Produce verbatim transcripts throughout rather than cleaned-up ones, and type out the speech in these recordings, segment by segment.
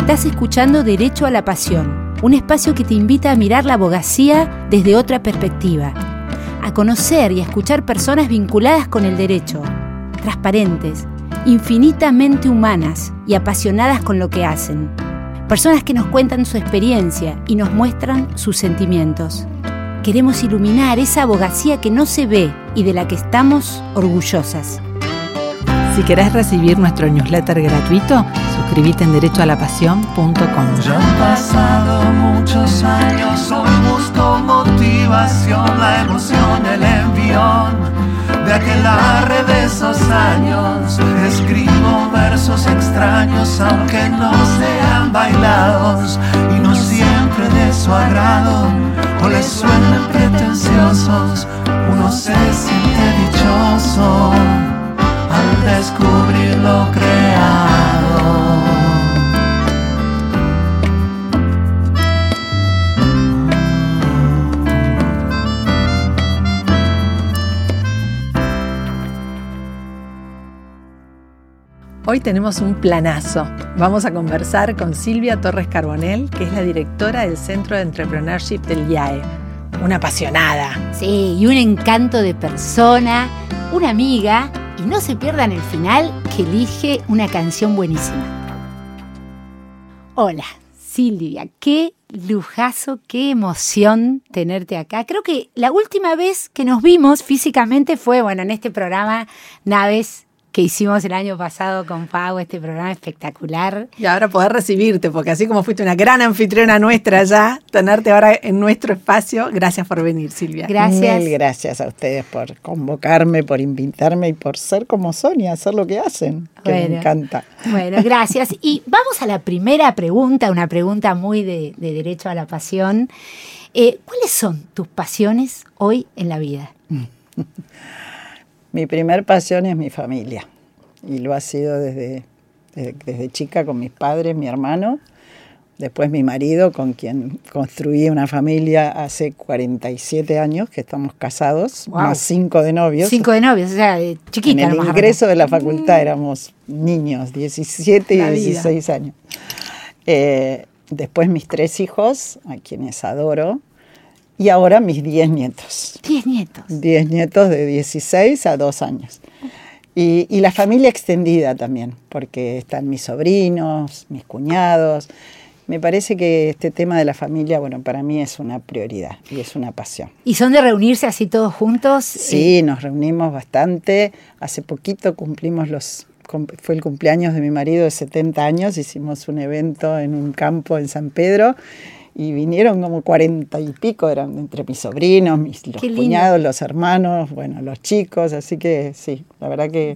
Estás escuchando Derecho a la Pasión, un espacio que te invita a mirar la abogacía desde otra perspectiva, a conocer y a escuchar personas vinculadas con el derecho, transparentes, infinitamente humanas y apasionadas con lo que hacen. Personas que nos cuentan su experiencia y nos muestran sus sentimientos. Queremos iluminar esa abogacía que no se ve y de la que estamos orgullosas. Si querés recibir nuestro newsletter gratuito, suscríbete en derecho a la pasión punto com. Ya han pasado muchos años, hoy busco motivación, la emoción, el envión de aquelarre de esos años. Escribo versos extraños, aunque no sean bailados, y no siempre de su agrado, o les suenan pretenciosos. Uno se siente dichoso al descubrir lo creado. Hoy tenemos un planazo. Vamos a conversar con Silvia Torres Carbonell, que es la directora del Centro de Entrepreneurship del I A E. Una apasionada. Sí, y un encanto de persona, una amiga. Y no se pierdan el final, que elige una canción buenísima. Hola, Silvia, qué lujazo, qué emoción tenerte acá. Creo que la última vez que nos vimos físicamente fue, bueno, en este programa Naves que hicimos el año pasado con Pau, este programa espectacular. Y ahora poder recibirte, porque así como fuiste una gran anfitriona nuestra ya, tenerte ahora en nuestro espacio. Gracias por venir, Silvia. Gracias. Mil gracias a ustedes por convocarme, por invitarme y por ser como son y hacer lo que hacen, que bueno, me encanta. Bueno, gracias. Y vamos a la primera pregunta, una pregunta muy de, de Derecho a la Pasión. Eh, ¿Cuáles son tus pasiones hoy en la vida? Mi primer pasión es mi familia, y lo ha sido desde, desde, desde chica con mis padres, mi hermano, después mi marido, con quien construí una familia hace cuarenta y siete años, que estamos casados, wow. Más cinco de novios. Cinco de novios, o sea, de chiquita. En el ingreso de la facultad éramos niños, diecisiete y dieciséis años. Eh, después mis tres hijos, a quienes adoro. Y ahora mis diez nietos. Diez nietos. Diez nietos de dieciséis a dos años. Y, y la familia extendida también, porque están mis sobrinos, mis cuñados. Me parece que este tema de la familia, bueno, para mí es una prioridad y es una pasión. ¿Y son de reunirse así todos juntos? Sí, eh... nos reunimos bastante. Hace poquito cumplimos los... Fue el cumpleaños de mi marido de setenta años. Hicimos un evento en un campo en San Pedro. Y vinieron como cuarenta y pico, eran entre mis sobrinos, mis, los cuñados, los hermanos, bueno, los chicos, así que sí, la verdad que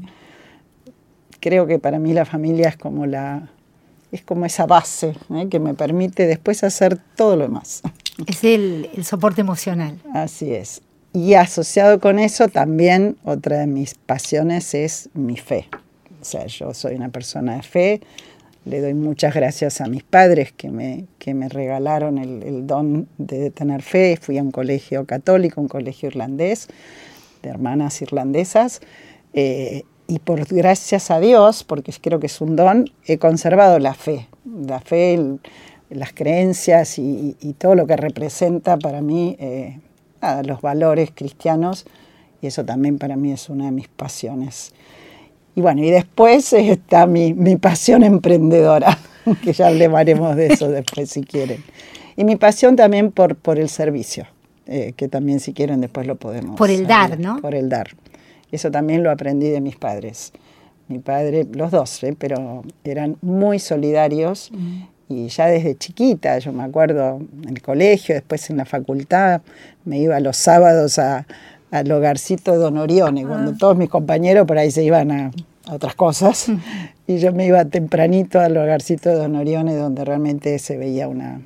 creo que para mí la familia es como la es como esa base, ¿eh? Que me permite después hacer todo lo demás. Es el, el soporte emocional. Así es. Y asociado con eso también otra de mis pasiones es mi fe. O sea, yo soy una persona de fe. Le doy muchas gracias a mis padres que me, que me regalaron el, el don de tener fe. Fui a un colegio católico, un colegio irlandés, de hermanas irlandesas. Eh, y por gracias a Dios, porque creo que es un don, he conservado la fe. La fe, el, las creencias y, y todo lo que representa para mí eh, nada, los valores cristianos. Y eso también para mí es una de mis pasiones. Y bueno, y después está mi, mi pasión emprendedora, que ya hablaremos de eso después si quieren. Y mi pasión también por, por el servicio, eh, que también si quieren después lo podemos. Por el dar, ¿no? Por el dar. Eso también lo aprendí de mis padres. Mi padre, los dos, ¿eh? Pero eran muy solidarios. Mm. Y ya desde chiquita, yo me acuerdo en el colegio, después en la facultad, me iba los sábados a... al hogarcito de Don Orione, ah. cuando todos mis compañeros por ahí se iban a, a otras cosas, mm. y yo me iba tempranito al hogarcito de Don Orione, donde realmente se veía una,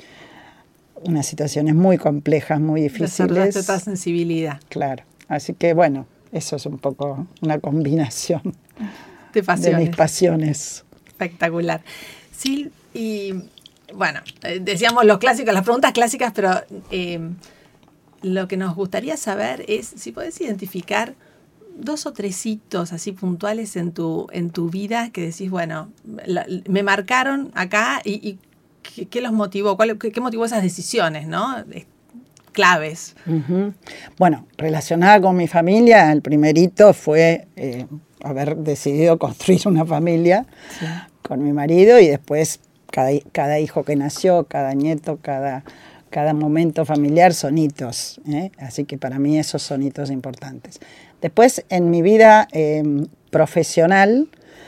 unas situaciones muy complejas, muy difíciles. Desarrollaste toda sensibilidad. Claro, así que bueno, eso es un poco una combinación de, pasiones. de mis pasiones. Espectacular. Sí, y bueno, decíamos los clásicos, las preguntas clásicas, pero... Eh, lo que nos gustaría saber es si podés identificar dos o tres hitos así puntuales en tu, en tu vida que decís, bueno, la, me marcaron acá y, y ¿qué, qué los motivó? ¿Cuál, qué, ¿Qué motivó esas decisiones, no? Claves. Uh-huh. Bueno, relacionada con mi familia, el primer hito fue eh, haber decidido construir una familia sí. con mi marido y después cada, cada hijo que nació, cada nieto, cada, cada momento familiar son hitos. ¿eh? Así que para mí esos son hitos importantes. Después en mi vida eh, profesional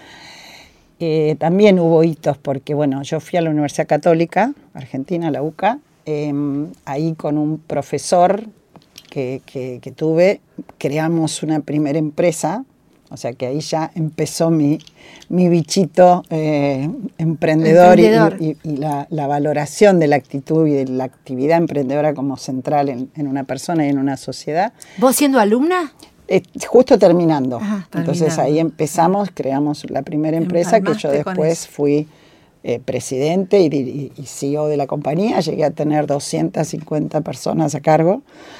eh, también hubo hitos porque bueno, yo fui a la Universidad Católica Argentina, la U C A, Eh, ahí con un profesor que, que, que tuve, creamos una primera empresa, o sea que ahí ya empezó mi, mi bichito eh, emprendedor, emprendedor. y, y, y la, la valoración de la actitud y de la actividad emprendedora como central en, en una persona y en una sociedad. ¿Vos siendo alumna? Eh, justo terminando. Ajá, Entonces terminando. Ahí empezamos, creamos la primera empresa que yo después fui Eh, presidente y, y, y C E O de la compañía, llegué a tener doscientas cincuenta personas a cargo.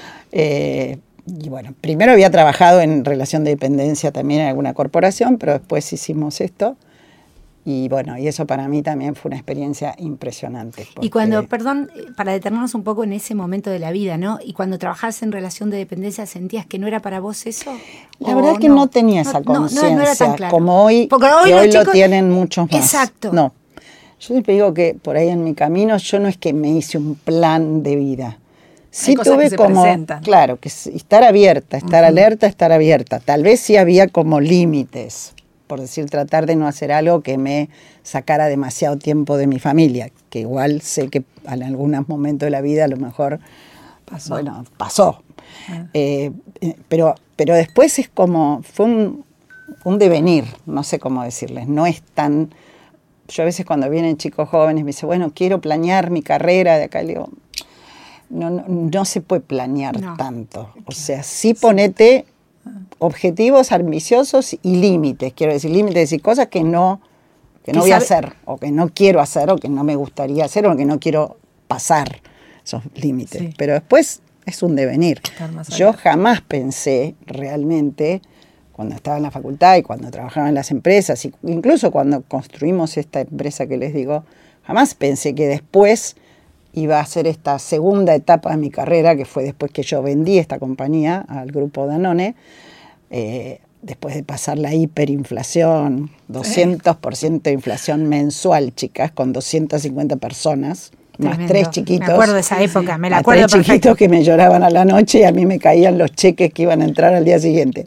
Eh, y bueno, primero había trabajado en relación de dependencia también en alguna corporación, pero después hicimos esto. Y bueno, y eso para mí también fue una experiencia impresionante. Y cuando, perdón, para detenernos un poco en ese momento de la vida, ¿no? Y cuando trabajabas en relación de dependencia, ¿sentías que no era para vos eso? La verdad es que no, no tenía esa no, conciencia, no, no era tan claro. como hoy, Porque hoy, que hoy chicos, lo tienen muchos más. Exacto. No. Yo siempre digo que por ahí en mi camino yo no es que me hice un plan de vida. Sí Hay cosas tuve que se como, presentan. claro, que estar abierta, estar uh-huh. alerta, estar abierta. Tal vez sí había como límites, por decir, tratar de no hacer algo que me sacara demasiado tiempo de mi familia, que igual sé que en algunos momentos de la vida a lo mejor pasó. Bueno, pasó. Uh-huh. Eh, pero, pero después es como, fue un, un devenir, no sé cómo decirles, no es tan... Yo a veces cuando vienen chicos jóvenes me dicen, bueno, quiero planear mi carrera de acá, le digo, no, no, no se puede planear no. tanto. O sea, sí ponete objetivos ambiciosos y límites, quiero decir, límites y cosas que no, que no voy a hacer, o que no quiero hacer, o que no me gustaría hacer, o que no quiero pasar esos límites. Sí. Pero después es un devenir. Yo jamás pensé realmente... cuando estaba en la facultad y cuando trabajaba en las empresas, incluso cuando construimos esta empresa que les digo, jamás pensé que después iba a ser esta segunda etapa de mi carrera, que fue después que yo vendí esta compañía al grupo Danone, eh, después de pasar la hiperinflación, doscientos por ciento de inflación mensual, chicas, con doscientas cincuenta personas, más Tremendo. tres chiquitos. Me acuerdo de esa época, me la más acuerdo tres perfecto. chiquitos que me lloraban a la noche y a mí me caían los cheques que iban a entrar al día siguiente.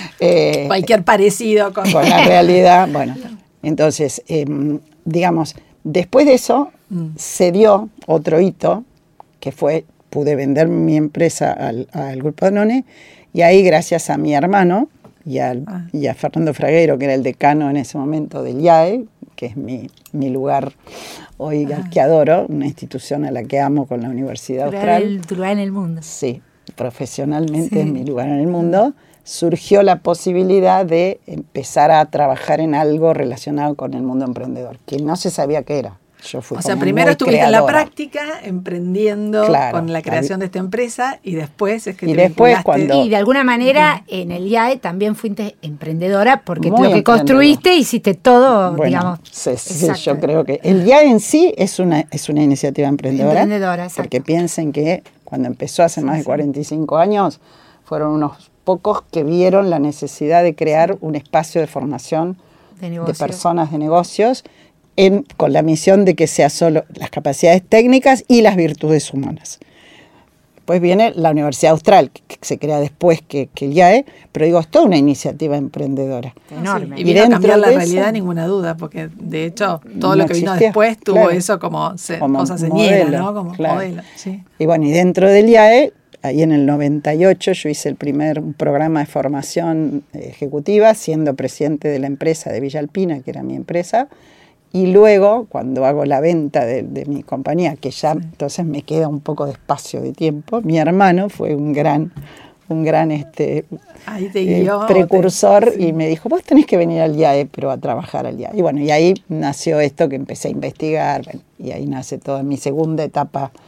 Eh, Cualquier parecido con... con la realidad. Bueno, entonces, eh, digamos, después de eso mm. se dio otro hito, que fue, pude vender mi empresa al, al Grupo Danone, y ahí gracias a mi hermano y, al, ah. y a Fernando Fraguero, que era el decano en ese momento del I A E, que es mi, mi lugar hoy ah. que adoro, una institución a la que amo con la Universidad tu Austral. El, tu lugar en el mundo. Sí, profesionalmente sí. es mi lugar en el mundo. Surgió la posibilidad de empezar a trabajar en algo relacionado con el mundo emprendedor, que no se sabía qué era. Yo fui o sea, primero estuviste creadora. en la práctica, emprendiendo claro, con la creación de esta empresa, y después es que y te después cuando Y de alguna manera uh-huh. en el I A E también fuiste emprendedora, porque Muy lo que construiste hiciste todo, bueno, digamos. Sí, sí, yo creo que el I A E en sí es una, es una iniciativa emprendedora, emprendedora exacto. porque piensen que cuando empezó hace sí, más sí. de cuarenta y cinco años, fueron unos pocos que vieron la necesidad de crear sí. un espacio de formación de, de personas de negocios, En, con la misión de que sea solo las capacidades técnicas y las virtudes humanas. Después viene la Universidad Austral, que, que se crea después que, que el I A E, pero digo, es toda una iniciativa emprendedora. Enorme. Sí, y vino a cambiar la realidad, eso, ninguna duda, porque de hecho todo no lo que existía, vino después tuvo claro, eso como, se, como cosa señera, ¿no? Como claro. modelo. Sí. Y bueno, y dentro del I A E, ahí en el noventa y ocho yo hice el primer programa de formación ejecutiva, siendo presidente de la empresa de Villa Alpina, que era mi empresa. Y luego, cuando hago la venta de, de mi compañía, que ya sí. entonces me queda un poco de espacio de tiempo, mi hermano fue un gran, un gran este, ahí te guió, eh, precursor te, sí. y me dijo, vos tenés que venir al I A E, pero a trabajar al I A E. Y bueno, y ahí nació esto que empecé a investigar, bueno, y ahí nace toda mi segunda etapa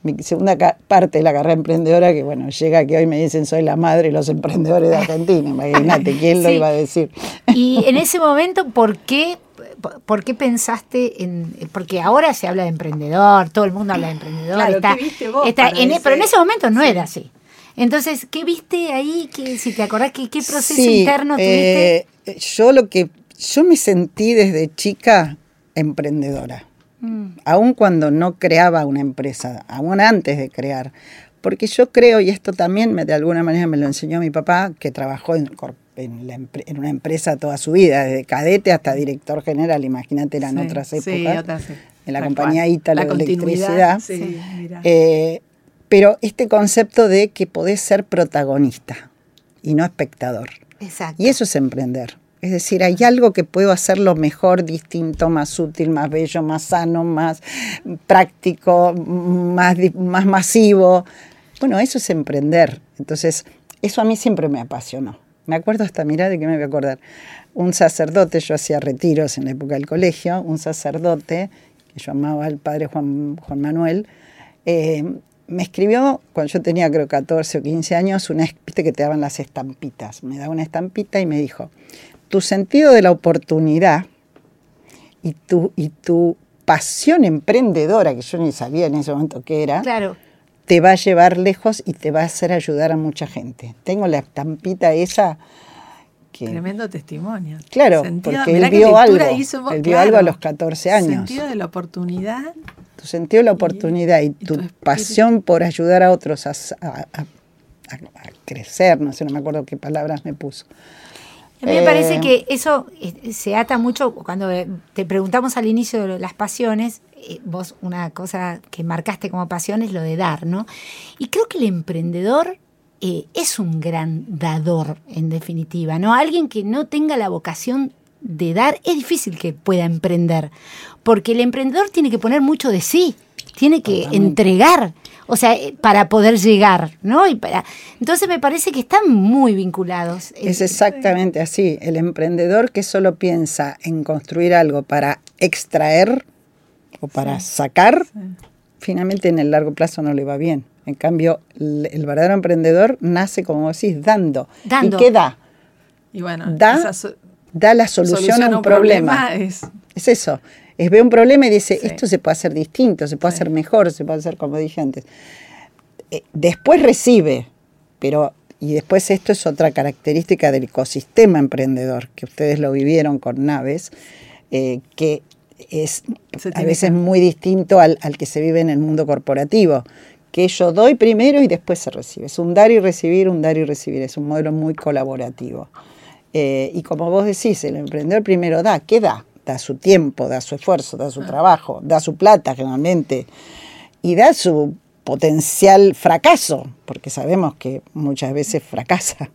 mi segunda ca- parte de la carrera emprendedora, que bueno, llega que hoy me dicen soy la madre de los emprendedores de Argentina. Imagínate, ¿quién sí. lo iba a decir? Y en ese momento, ¿por qué, por qué pensaste en...? Porque ahora se habla de emprendedor, todo el mundo habla de emprendedor. Claro, está, ¿qué viste vos está en, ese? pero en ese momento no sí. era así. Entonces, ¿qué viste ahí? Que, si te acordás, ¿qué, qué proceso sí, interno tuviste? Eh, yo lo que... Yo me sentí desde chica emprendedora. Aún cuando no creaba una empresa, aún antes de crear. Porque yo creo, y esto también me, de alguna manera me lo enseñó mi papá, que trabajó en, en, la, en una empresa toda su vida, desde cadete hasta director general, imagínate, eran sí, otras épocas, sí, otras, sí. en la Tal compañía cual. Ítalo la de electricidad. Sí, mira. Eh, pero este concepto de que podés ser protagonista y no espectador. Exacto. Y eso es emprender. Es decir, hay algo que puedo hacerlo mejor, distinto, más útil, más bello, más sano, más práctico, más, más masivo. Bueno, eso es emprender. Entonces, eso a mí siempre me apasionó. Me acuerdo hasta, mirá de qué me voy a acordar. Un sacerdote, yo hacía retiros en la época del colegio, un sacerdote, que yo amaba al padre Juan, Juan Manuel, eh, me escribió, cuando yo tenía creo catorce o quince años, una, viste que te daban las estampitas. Me daba una estampita y me dijo... Tu sentido de la oportunidad y tu, y tu pasión emprendedora, que yo ni sabía en ese momento qué era, claro. te va a llevar lejos y te va a hacer ayudar a mucha gente. Tengo la estampita esa que... Tremendo testimonio. Claro, sentido, porque él vio algo. Hizo, él vio claro, algo a los catorce años. Sentido de la oportunidad. Tu sentido de la oportunidad y, y, y tu, tu pasión por ayudar a otros a, a, a, a crecer, no sé, no me acuerdo qué palabras me puso. A mí me parece que eso se ata mucho, cuando te preguntamos al inicio de las pasiones, vos una cosa que marcaste como pasión es lo de dar, ¿no? Y creo que el emprendedor eh, es un gran dador, en definitiva, ¿no? Alguien que no tenga la vocación de dar, es difícil que pueda emprender, porque el emprendedor tiene que poner mucho de sí, tiene que Totalmente. entregar, o sea, para poder llegar, ¿no? Y para, entonces me parece que están muy vinculados. Es exactamente así. El emprendedor que solo piensa en construir algo para extraer o para sí. sacar, sí. finalmente en el largo plazo no le va bien. En cambio, el, el verdadero emprendedor nace, como decís, dando. dando. ¿Y qué da? Y bueno, da, so- da la solución, solución a un, un problema. problema es... es eso. Es ve un problema y dice, sí. esto se puede hacer distinto, se puede sí. hacer mejor, se puede hacer como dije antes. Eh, después recibe, pero, y después esto es otra característica del ecosistema emprendedor, que ustedes lo vivieron con Naves, eh, que es a veces que... muy distinto al, al que se vive en el mundo corporativo, que yo doy primero y después se recibe. Es un dar y recibir, un dar y recibir, es un modelo muy colaborativo. Eh, y como vos decís, el emprendedor primero da, ¿qué da? Da su tiempo, da su esfuerzo, da su ah. trabajo, da su plata generalmente y da su potencial fracaso, porque sabemos que muchas veces fracasa.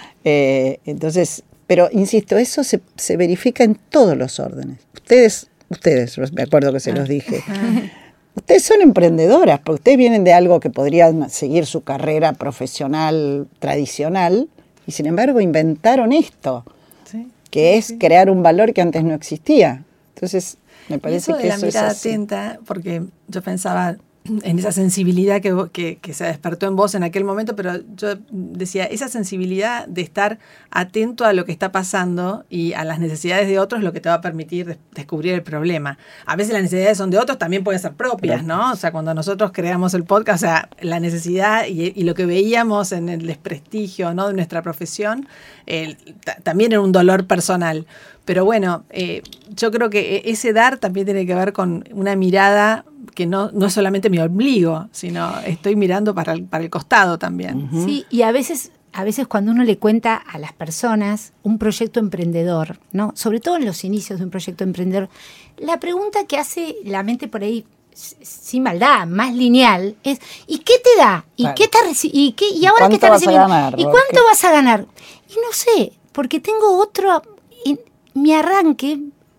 Eh, entonces, pero insisto, eso se, se verifica en todos los órdenes. Ustedes, ustedes, me acuerdo que se los dije, ustedes son emprendedoras, porque ustedes vienen de algo que podrían seguir su carrera profesional tradicional y sin embargo inventaron esto. Sí. Que es sí. crear un valor que antes no existía. Entonces, me parece eso que de la eso mirada es así. atenta, porque yo pensaba en esa sensibilidad que, que, que se despertó en vos en aquel momento, pero yo decía, esa sensibilidad de estar atento a lo que está pasando y a las necesidades de otros es lo que te va a permitir des- descubrir el problema. A veces las necesidades son de otros, también pueden ser propias, ¿no? O sea, cuando nosotros creamos el podcast, o sea, la necesidad y, y lo que veíamos en el desprestigio, ¿no?, de nuestra profesión, eh, t- también era un dolor personal. Pero bueno, eh, yo creo que ese dar también tiene que ver con una mirada que no, no es solamente mi ombligo, sino estoy mirando para el, para el costado también. Uh-huh. Sí, y a veces, a veces cuando uno le cuenta a las personas un proyecto emprendedor, ¿no? Sobre todo en los inicios de un proyecto emprendedor, la pregunta que hace la mente por ahí, sin maldad, más lineal, es ¿y qué te da? ¿Y claro. qué está reci- ¿Y qué y ahora qué estás recibiendo? Ganar, ¿Y cuánto qué? vas a ganar? Y no sé, porque tengo otro, mi arranque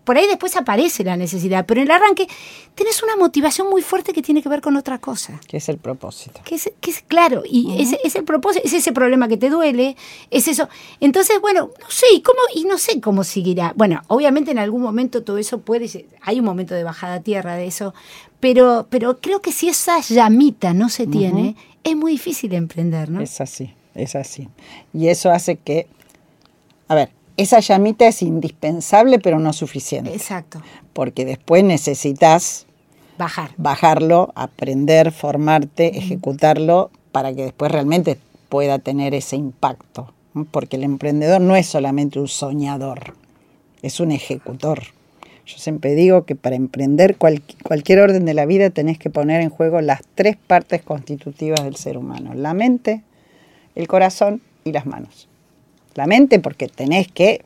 por ahí después aparece la necesidad, pero en el arranque tenés una motivación muy fuerte que tiene que ver con otra cosa. Que es el propósito. Que es, que es claro, y uh-huh. ese es el propósito, es ese problema que te duele, es eso. Entonces, bueno, no sé, ¿y cómo? Y no sé cómo seguirá. Bueno, obviamente en algún momento todo eso puede, hay un momento de bajada a tierra de eso, pero, pero creo que si esa llamita no se tiene, uh-huh. es muy difícil emprender, ¿no? Es así, es así. Y eso hace que, a ver, esa llamita es indispensable, pero no suficiente. Exacto. Porque después necesitas bajar, bajarlo, aprender, formarte, uh-huh. ejecutarlo, para que después realmente pueda tener ese impacto. ¿No? Porque el emprendedor no es solamente un soñador, es un ejecutor. Yo siempre digo que para emprender cual, cualquier orden de la vida tenés que poner en juego las tres partes constitutivas del ser humano: la mente, el corazón y las manos. La mente porque tenés que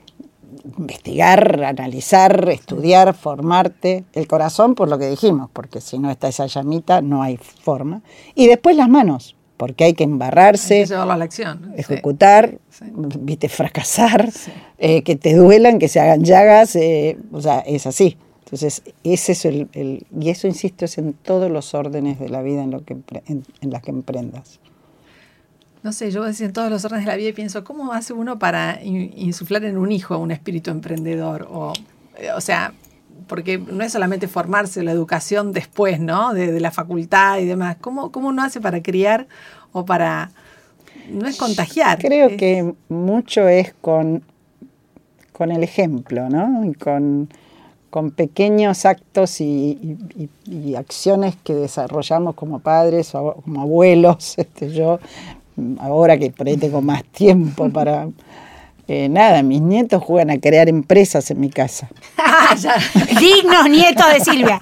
investigar, analizar, estudiar, formarte. El corazón por lo que dijimos, porque si no está esa llamita no hay forma. Y después las manos, porque hay que embarrarse, hay que llevarlo a la acción, ejecutar, sí. viste, fracasar, sí. eh, que te duelan, que se hagan llagas, eh, o sea, es así. Entonces, ese es el, el, y eso, insisto, es en todos los órdenes de la vida en, lo que, en, en las que emprendas. No sé, yo decía en todos los órdenes de la vida y pienso, ¿cómo hace uno para in, insuflar en un hijo un espíritu emprendedor? O, o sea, porque no es solamente formarse, la educación después, ¿no? De, de la facultad y demás. ¿Cómo, cómo uno hace para criar o para... No es contagiar? Creo es... que mucho es con, con el ejemplo, ¿no? Y con, con pequeños actos y, y, y acciones que desarrollamos como padres o como abuelos. Este, yo... Ahora que por ahí tengo más tiempo para... Eh, nada, mis nietos juegan a crear empresas en mi casa. Dignos nietos de Silvia.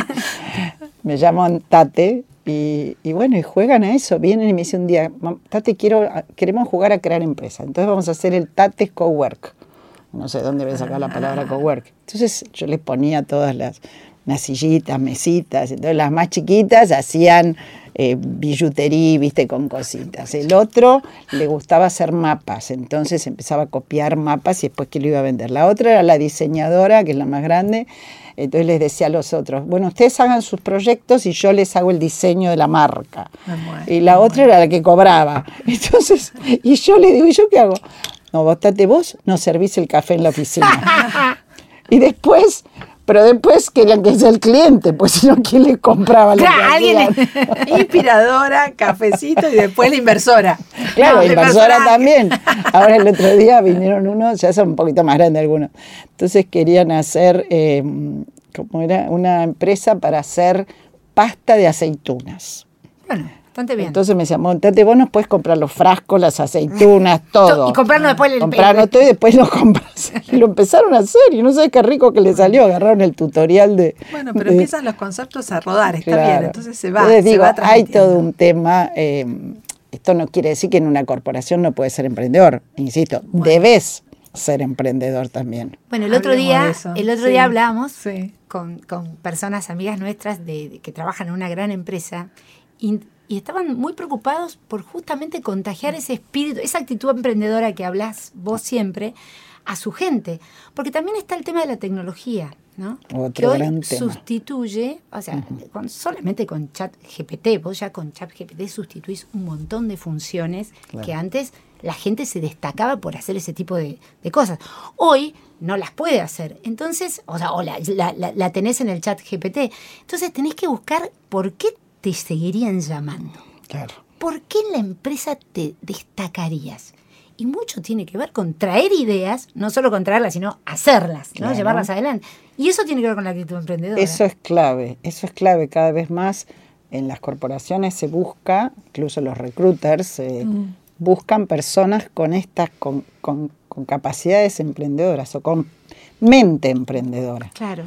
Me llaman Tate y, y bueno, y juegan a eso. Vienen y me dicen un día, Tate, quiero, queremos jugar a crear empresas. Entonces vamos a hacer el Tate Cowork. No sé dónde voy a sacar la palabra Cowork. Entonces yo les ponía todas las, unas sillitas, mesitas. Entonces las más chiquitas hacían... Eh, billutería, viste, con cositas. El otro le gustaba hacer mapas, entonces empezaba a copiar mapas y después que lo iba a vender. La otra era la diseñadora, que es la más grande, entonces les decía a los otros, bueno, ustedes hagan sus proyectos y yo les hago el diseño de la marca. Bueno, y la otra bueno. era la que cobraba. Entonces, y yo le digo, ¿y yo qué hago? No, vos, Tate, vos no servís el café en la oficina. Y después... Pero después querían que sea el cliente, pues si no, ¿quién le compraba lo claro, que hacían? Inspiradora, cafecito y después la inversora. Claro, no, la inversora inversora también. Ahora el otro día vinieron unos, ya son un poquito más grandes algunos. Entonces querían hacer, eh, ¿cómo era? Una empresa para hacer pasta de aceitunas. Bueno. Bien. Entonces me decía, Montate, vos nos puedes comprar los frascos, las aceitunas, todo. Y comprarnos después el Comprarnos todo y después lo compras. Y lo empezaron a hacer y no sabes qué rico que le salió. Agarraron el tutorial de... Bueno, pero de, empiezan los conceptos a rodar, está claro. bien. Entonces se va, Entonces se digo, va hay todo un tema... Eh, esto no quiere decir que en una corporación no puedes ser emprendedor. Insisto, bueno. debes ser emprendedor también. Bueno, el otro día, el otro sí. día hablamos sí. con, con personas, amigas nuestras de, de que trabajan en una gran empresa y... Y estaban muy preocupados por justamente contagiar ese espíritu, esa actitud emprendedora que hablas vos siempre, a su gente. Porque también está el tema de la tecnología, ¿no? Otro que hoy gran tema. Sustituye, o sea, uh-huh. con, solamente con ChatGPT, vos ya con ChatGPT sustituís un montón de funciones claro. que antes la gente se destacaba por hacer ese tipo de, de cosas. Hoy no las puede hacer. Entonces, o sea, o la, la, la, la tenés en el ChatGPT. Entonces tenés que buscar por qué te seguirían llamando. Claro. ¿Por qué en la empresa te destacarías? Y mucho tiene que ver con traer ideas, no solo con traerlas, sino hacerlas, ¿no? Claro. Llevarlas adelante. Y eso tiene que ver con la actitud emprendedora. Eso es clave, eso es clave. Cada vez más en las corporaciones se busca, incluso los recruiters, eh, mm. buscan personas con estas, con, con, con capacidades emprendedoras o con mente emprendedora. Claro.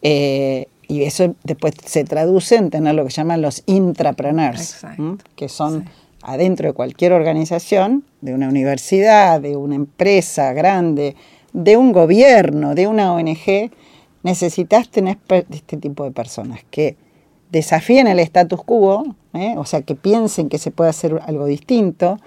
Eh, Y eso después se traduce en tener lo que llaman los intrapreneurs, ¿m? Que son sí. adentro de cualquier organización, de una universidad, de una empresa grande, de un gobierno, de una O N G, necesitas tener este tipo de personas que desafíen el status quo, ¿eh? O sea, que piensen que se puede hacer algo distinto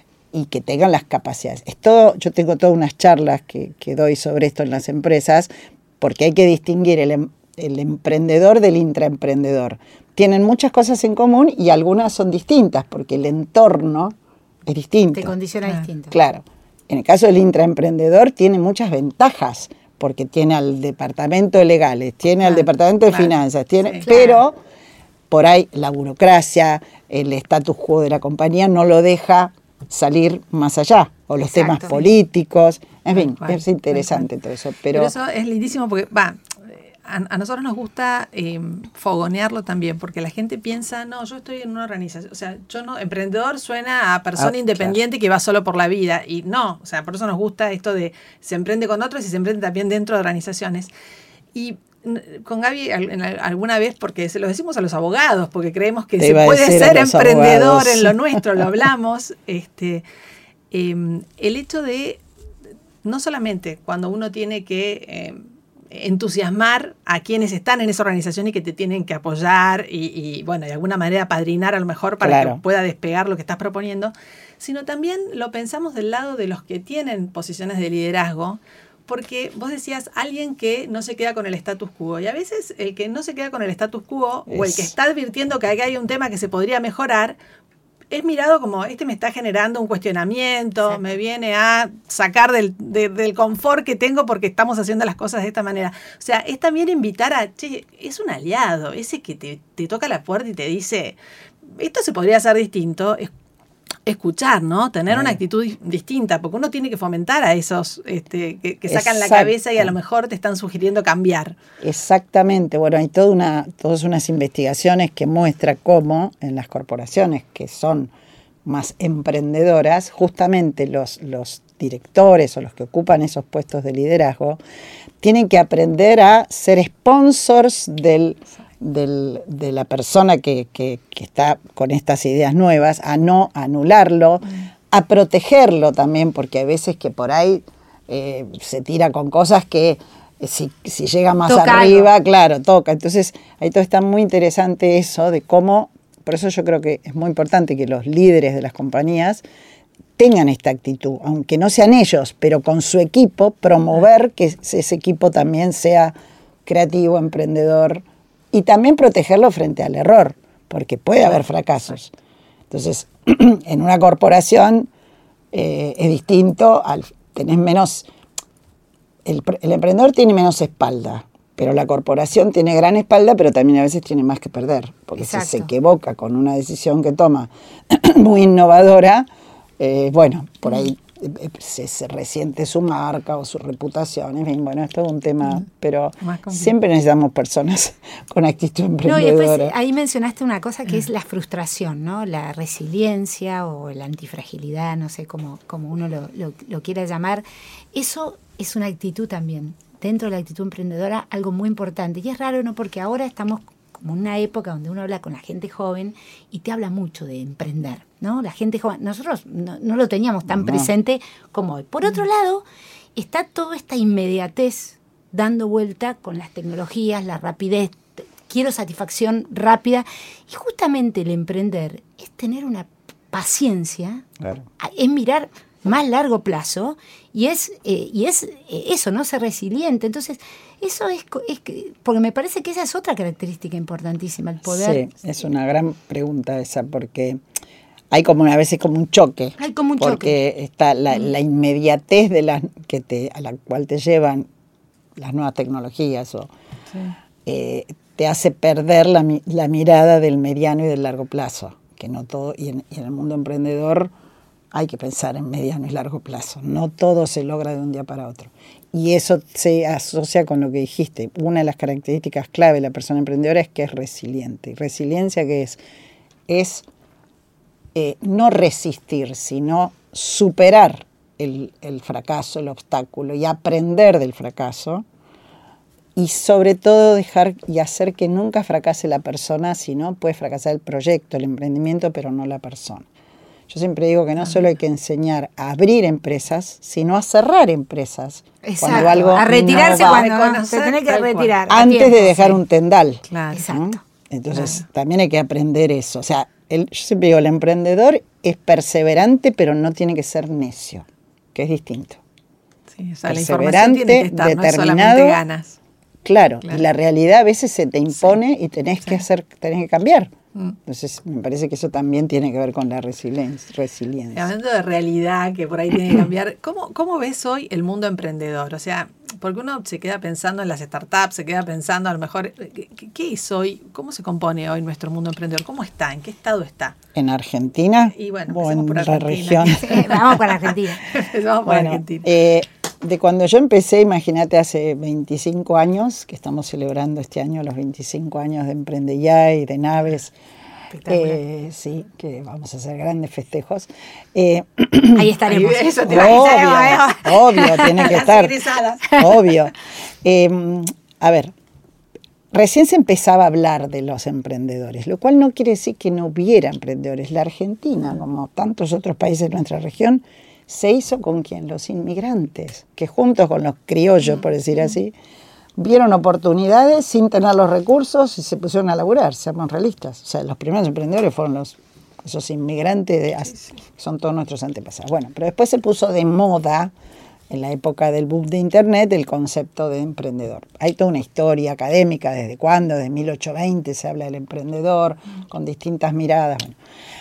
y que tengan las capacidades. Es todo, yo tengo todas unas charlas que, que doy sobre esto en las empresas, porque hay que distinguir el, em, el emprendedor del intraemprendedor. Tienen muchas cosas en común y algunas son distintas, porque el entorno es distinto. Te condiciona Claro. distinto. Claro. En el caso del intraemprendedor tiene muchas ventajas, porque tiene al departamento de legales, tiene Claro, al departamento de claro. finanzas, tiene, Sí. pero por ahí la burocracia, el status quo de la compañía no lo deja salir más allá, o los Exacto. temas políticos, en Tal fin, cual, es interesante tal todo eso. Pero, Pero, eso es lindísimo porque, va, a, a nosotros nos gusta eh, fogonearlo también, porque la gente piensa, no, yo estoy en una organización, o sea, yo no, emprendedor suena a persona Ah, independiente que va solo por la vida, y no, o sea, por eso nos gusta esto de se emprende con otros y se emprende también dentro de organizaciones. Y con Gaby en alguna vez, porque se lo decimos a los abogados, porque creemos que Te se iba a puede decir a ser los emprendedor abogados. en lo nuestro, lo hablamos, este, eh, el hecho de no solamente cuando uno tiene que eh, entusiasmar a quienes están en esa organización y que te tienen que apoyar y, y, bueno, de alguna manera padrinar a lo mejor para Claro. que pueda despegar lo que estás proponiendo, sino también lo pensamos del lado de los que tienen posiciones de liderazgo, porque vos decías alguien que no se queda con el status quo, y a veces el que no se queda con el status quo Es. o el que está advirtiendo que aquí hay un tema que se podría mejorar, es mirado como, este me está generando un cuestionamiento, Exacto. me viene a sacar del, de, del confort que tengo porque estamos haciendo las cosas de esta manera. O sea, es también invitar a, che, es un aliado, ese que te, te toca la puerta y te dice, esto se podría hacer distinto, es, escuchar, ¿no? Tener una actitud di- distinta, porque uno tiene que fomentar a esos este, que, que sacan la Exacto. cabeza y a lo mejor te están sugiriendo cambiar. exactamente, bueno, hay toda una, todas unas investigaciones que muestran cómo en las corporaciones que son más emprendedoras, justamente los, los directores o los que ocupan esos puestos de liderazgo tienen que aprender a ser sponsors del, del, de la persona que, que, que está con estas ideas nuevas, a no anularlo, a protegerlo también, porque hay veces que por ahí eh, se tira con cosas que eh, si, si llega más Toca arriba, claro, toca. Entonces, ahí todo está muy interesante eso de cómo, por eso yo creo que es muy importante que los líderes de las compañías tengan esta actitud, aunque no sean ellos, pero con su equipo, promover que ese equipo también sea creativo, emprendedor, y también protegerlo frente al error, porque puede haber fracasos. Entonces, en una corporación eh, es distinto, al, tenés menos, el, el emprendedor tiene menos espalda, pero la corporación tiene gran espalda, pero también a veces tiene más que perder, porque Exacto. si se equivoca con una decisión que toma muy innovadora, eh, bueno, por ahí eh, se, se resiente su marca o su reputación, en fin, bueno, esto es un tema, pero Más complicado. siempre necesitamos personas con actitud No, y después emprendedora. ahí mencionaste una cosa que es la frustración, ¿no? La resiliencia o la antifragilidad, no sé cómo, cómo uno lo, lo, lo quiera llamar. Eso es una actitud también, dentro de la actitud emprendedora, algo muy importante. Y es raro, ¿no? Porque ahora estamos como en una época donde uno habla con la gente joven y te habla mucho de emprender, ¿no? La gente joven, nosotros no, no lo teníamos tan No. presente como hoy. Por otro lado, está toda esta inmediatez dando vuelta con las tecnologías, la rapidez, t- quiero satisfacción rápida. Y justamente el emprender es tener una paciencia, Claro. a- es mirar más largo plazo y es eh, y es eh, eso, ¿no? Ser resiliente. Entonces, eso es, co- es que, porque me parece que esa es otra característica importantísima, el poder. Sí, es una gran pregunta esa, porque hay como a veces como un choque. Hay como un porque choque. está la, la inmediatez de la, que te, a la cual te llevan las nuevas tecnologías o eh, te hace perder la, mi- la mirada del mediano y del largo plazo, que no todo, y en, y en el mundo emprendedor hay que pensar en mediano y largo plazo, no todo se logra de un día para otro. Y eso se asocia con lo que dijiste, una de las características clave de la persona emprendedora es que es resiliente. ¿Y resiliencia qué es? Es eh, no resistir, sino superar el, el fracaso, el obstáculo y aprender del fracaso. Y sobre todo dejar y hacer que nunca fracase la persona, sino puede fracasar el proyecto, el emprendimiento, pero no la persona. Yo siempre digo que no solo hay que enseñar a abrir empresas, sino a cerrar empresas. Exacto, algo a retirarse no va. cuando ¿no? Reconocer, se tiene que tal cual. retirar. a Antes tiempo, de dejar sí. un tendal. Claro. Exacto. ¿no? Entonces Claro. también hay que aprender eso. O sea, el, yo siempre digo, el emprendedor es perseverante, pero no tiene que ser necio, que es distinto. Sí, o sea, la información tiene que estar, no es solamente determinado. ganas. Claro, Claro. y la realidad a veces se te impone y tenés Sí. que hacer, tenés que cambiar. Mm. Entonces, me parece que eso también tiene que ver con la resiliencia. resiliencia. Hablando de realidad, que por ahí tiene que cambiar, ¿cómo, ¿cómo ves hoy el mundo emprendedor? O sea, porque uno se queda pensando en las startups, se queda pensando a lo mejor, ¿qué, qué es hoy? ¿Cómo se compone hoy nuestro mundo emprendedor? ¿Cómo está? ¿En qué estado está? ¿En Argentina Y bueno, o empecemos en por la Argentina. región? Vamos con Argentina. Vamos por Bueno, Argentina. eh, de cuando yo empecé, imagínate, hace veinticinco años, que estamos celebrando este año los veinticinco años de Emprende Ya y de Naves. Espectacular. Eh, sí, que vamos a hacer grandes festejos. Eh, Ahí estaremos. Ahí, eso te iba a decir. obvio, obvio, tiene que Las estar. egresadas. Obvio. Eh, a ver, recién se empezaba a hablar de los emprendedores, lo cual no quiere decir que no hubiera emprendedores. La Argentina, como tantos otros países de nuestra región, se hizo con quién? Los inmigrantes, que juntos con los criollos, por decir así, vieron oportunidades sin tener los recursos y se pusieron a laburar, seamos realistas. O sea, los primeros emprendedores fueron los esos inmigrantes, de, son todos nuestros antepasados. Bueno, pero después se puso de moda, en la época del boom de Internet, el concepto de emprendedor. Hay toda una historia académica, desde cuándo, desde mil ochocientos veinte se habla del emprendedor, con distintas miradas. Bueno.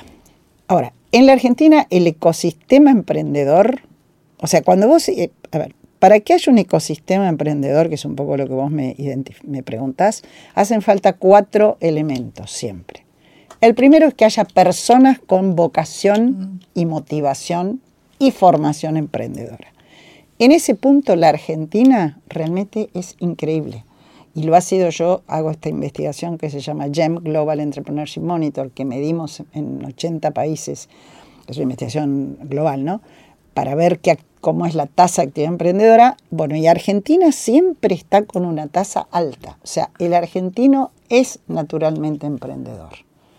Ahora, en la Argentina el ecosistema emprendedor, o sea, cuando vos, eh, a ver, para que haya un ecosistema emprendedor, que es un poco lo que vos me, me preguntás, hacen falta cuatro elementos siempre. El primero es que haya personas con vocación y motivación y formación emprendedora. En ese punto la Argentina realmente es increíble. Y lo ha sido yo, hago esta investigación que se llama GEM, Global Entrepreneurship Monitor, que medimos en ochenta países, es una investigación global, ¿no? Para ver qué, cómo es la tasa de actividad emprendedora. Bueno, y Argentina siempre está con una tasa alta. O sea, el argentino es naturalmente emprendedor.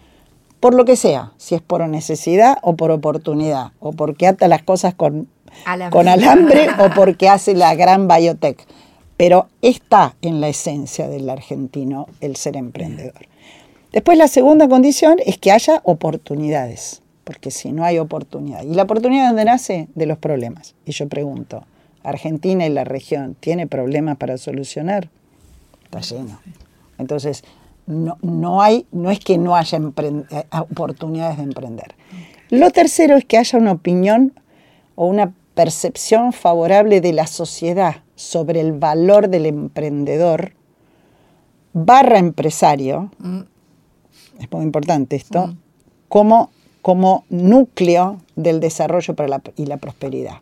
Por lo que sea, si es por necesidad o por oportunidad, o porque ata las cosas con, Alambre. con alambre o porque hace la gran biotech. Pero está en la esencia del argentino el ser emprendedor. Después la segunda condición es que haya oportunidades, porque si no hay oportunidad. ¿Y la oportunidad dónde nace? De los problemas. Y yo pregunto, ¿Argentina y la región tiene problemas para solucionar? Está lleno. Entonces, no, no, hay, no es que no haya emprend- oportunidades de emprender. Lo tercero es que haya una opinión o una percepción favorable de la sociedad sobre el valor del emprendedor barra empresario, mm. es muy importante esto, mm. como, como núcleo del desarrollo para la, y la prosperidad.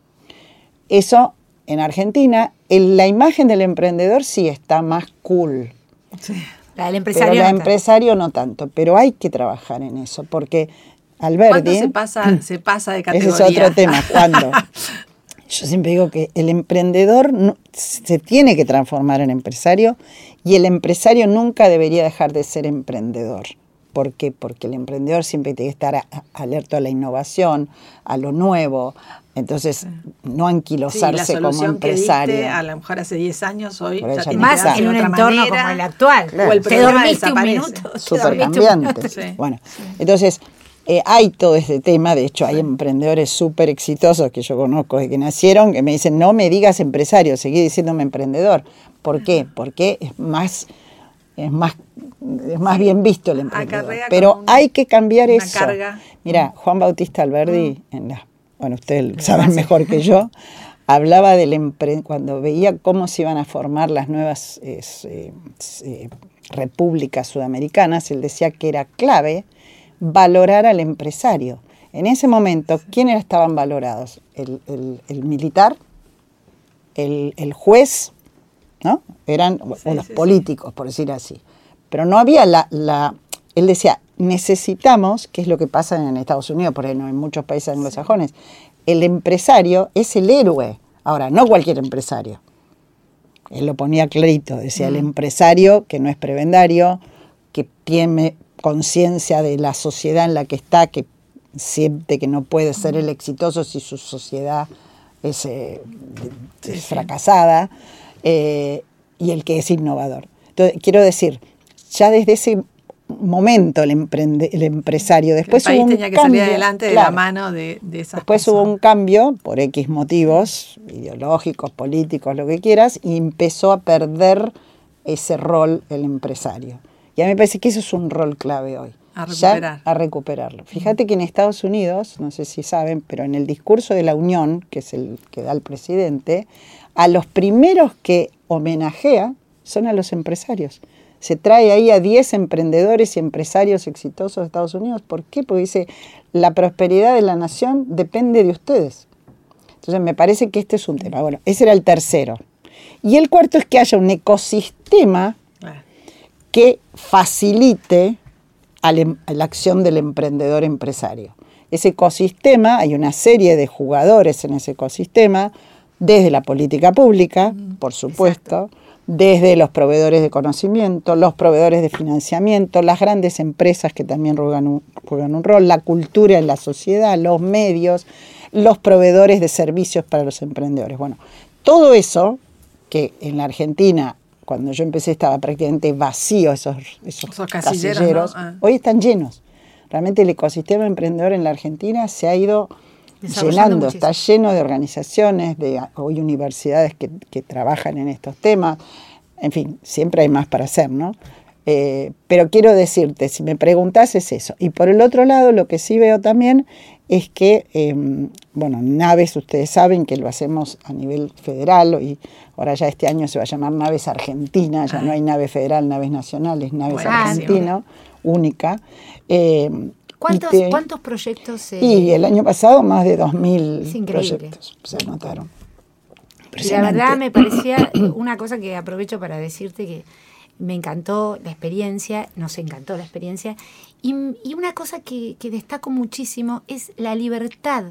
Eso en Argentina, en la imagen del emprendedor sí está más cool. Sí. La del empresario, pero la no empresario no tanto, pero hay que trabajar en eso, porque Alberdi... ¿Cuándo se pasa, se pasa de categoría? Ese es otro tema, ¿cuándo? Yo siempre digo que el emprendedor no, se tiene que transformar en empresario y el empresario nunca debería dejar de ser emprendedor. ¿Por qué? Porque el emprendedor siempre tiene que estar a, a, alerta a la innovación, a lo nuevo. Entonces, no anquilosarse sí, como empresario. Que diste, a lo mejor hace diez años, hoy ya tiene más en un entorno manera, como el actual. Claro. O el te dormiste un minuto. Súper cambiante. Sí. Bueno, sí. entonces... Eh, hay todo este tema, de hecho hay sí. emprendedores súper exitosos que yo conozco desde que nacieron que me dicen no me digas empresario, seguí diciéndome emprendedor. ¿Por qué? Porque es más, es más, es más sí. bien visto el emprendedor. Pero una, hay que cambiar eso. Carga. Mira, Juan Bautista Alberdi, mm. en la, bueno, ustedes saben mejor que yo, hablaba del empre- cuando veía cómo se iban a formar las nuevas eh, eh, repúblicas sudamericanas, él decía que era clave valorar al empresario. En ese momento, ¿quiénes estaban valorados? El, el, el militar, el, el juez, ¿no? Eran sí, o los sí, políticos, sí. por decir así. Pero no había la, la... Él decía, necesitamos, que es lo que pasa en Estados Unidos, por ejemplo, en muchos países anglosajones, el empresario es el héroe. Ahora, no cualquier empresario. Él lo ponía clarito, decía, mm. el empresario que no es prebendario, que tiene... conciencia de la sociedad en la que está, que siente que no puede ser el exitoso si su sociedad es, eh, sí, es fracasada, eh, y el que es innovador. Entonces, quiero decir, ya desde ese momento el, emprende, el empresario, después el país hubo un tenía que cambio, salir adelante de claro, la mano de, de esas Después personas. Hubo un cambio, por X motivos, ideológicos, políticos, lo que quieras, y empezó a perder ese rol el empresario. Y a mí me parece que eso es un rol clave hoy. A recuperar. Ya a recuperarlo. Fíjate que en Estados Unidos, no sé si saben, pero en el discurso de la Unión, que es el que da el presidente, a los primeros que homenajea son a los empresarios. Se trae ahí a diez emprendedores y empresarios exitosos de Estados Unidos. ¿Por qué? Porque dice, la prosperidad de la nación depende de ustedes. Entonces me parece que este es un tema. Bueno, ese era el tercero. Y el cuarto es que haya un ecosistema que facilite a la acción del emprendedor empresario. Ese ecosistema, hay una serie de jugadores en ese ecosistema, desde la política pública, mm, por supuesto, exacto. Desde los proveedores de conocimiento, los proveedores de financiamiento, las grandes empresas que también juegan un, juegan un rol, la cultura en la sociedad, los medios, los proveedores de servicios para los emprendedores. Bueno, todo eso que en la Argentina, cuando yo empecé, estaba prácticamente vacío, esos, esos, esos casilleros, casilleros ¿no? ah. Hoy están llenos. Realmente el ecosistema emprendedor en la Argentina se ha ido llenando, muchísimo. Está lleno de organizaciones, de hoy universidades que, que trabajan en estos temas. En fin, siempre hay más para hacer, ¿no? Eh, pero quiero decirte, si me preguntás es eso. Y por el otro lado, lo que sí veo también es que, eh, bueno, Naves, ustedes saben que lo hacemos a nivel federal, y ahora ya este año se va a llamar Naves Argentina, ya ah. no hay Nave Federal, Naves Nacionales, Naves bueno, Argentina, sí, única. Eh, ¿Cuántos, te, ¿Cuántos proyectos? Eh, y el año pasado más de dos mil proyectos se anotaron. Y la verdad me parecía una cosa que aprovecho para decirte que me encantó la experiencia, nos encantó la experiencia, y, y una cosa que, que destaco muchísimo es la libertad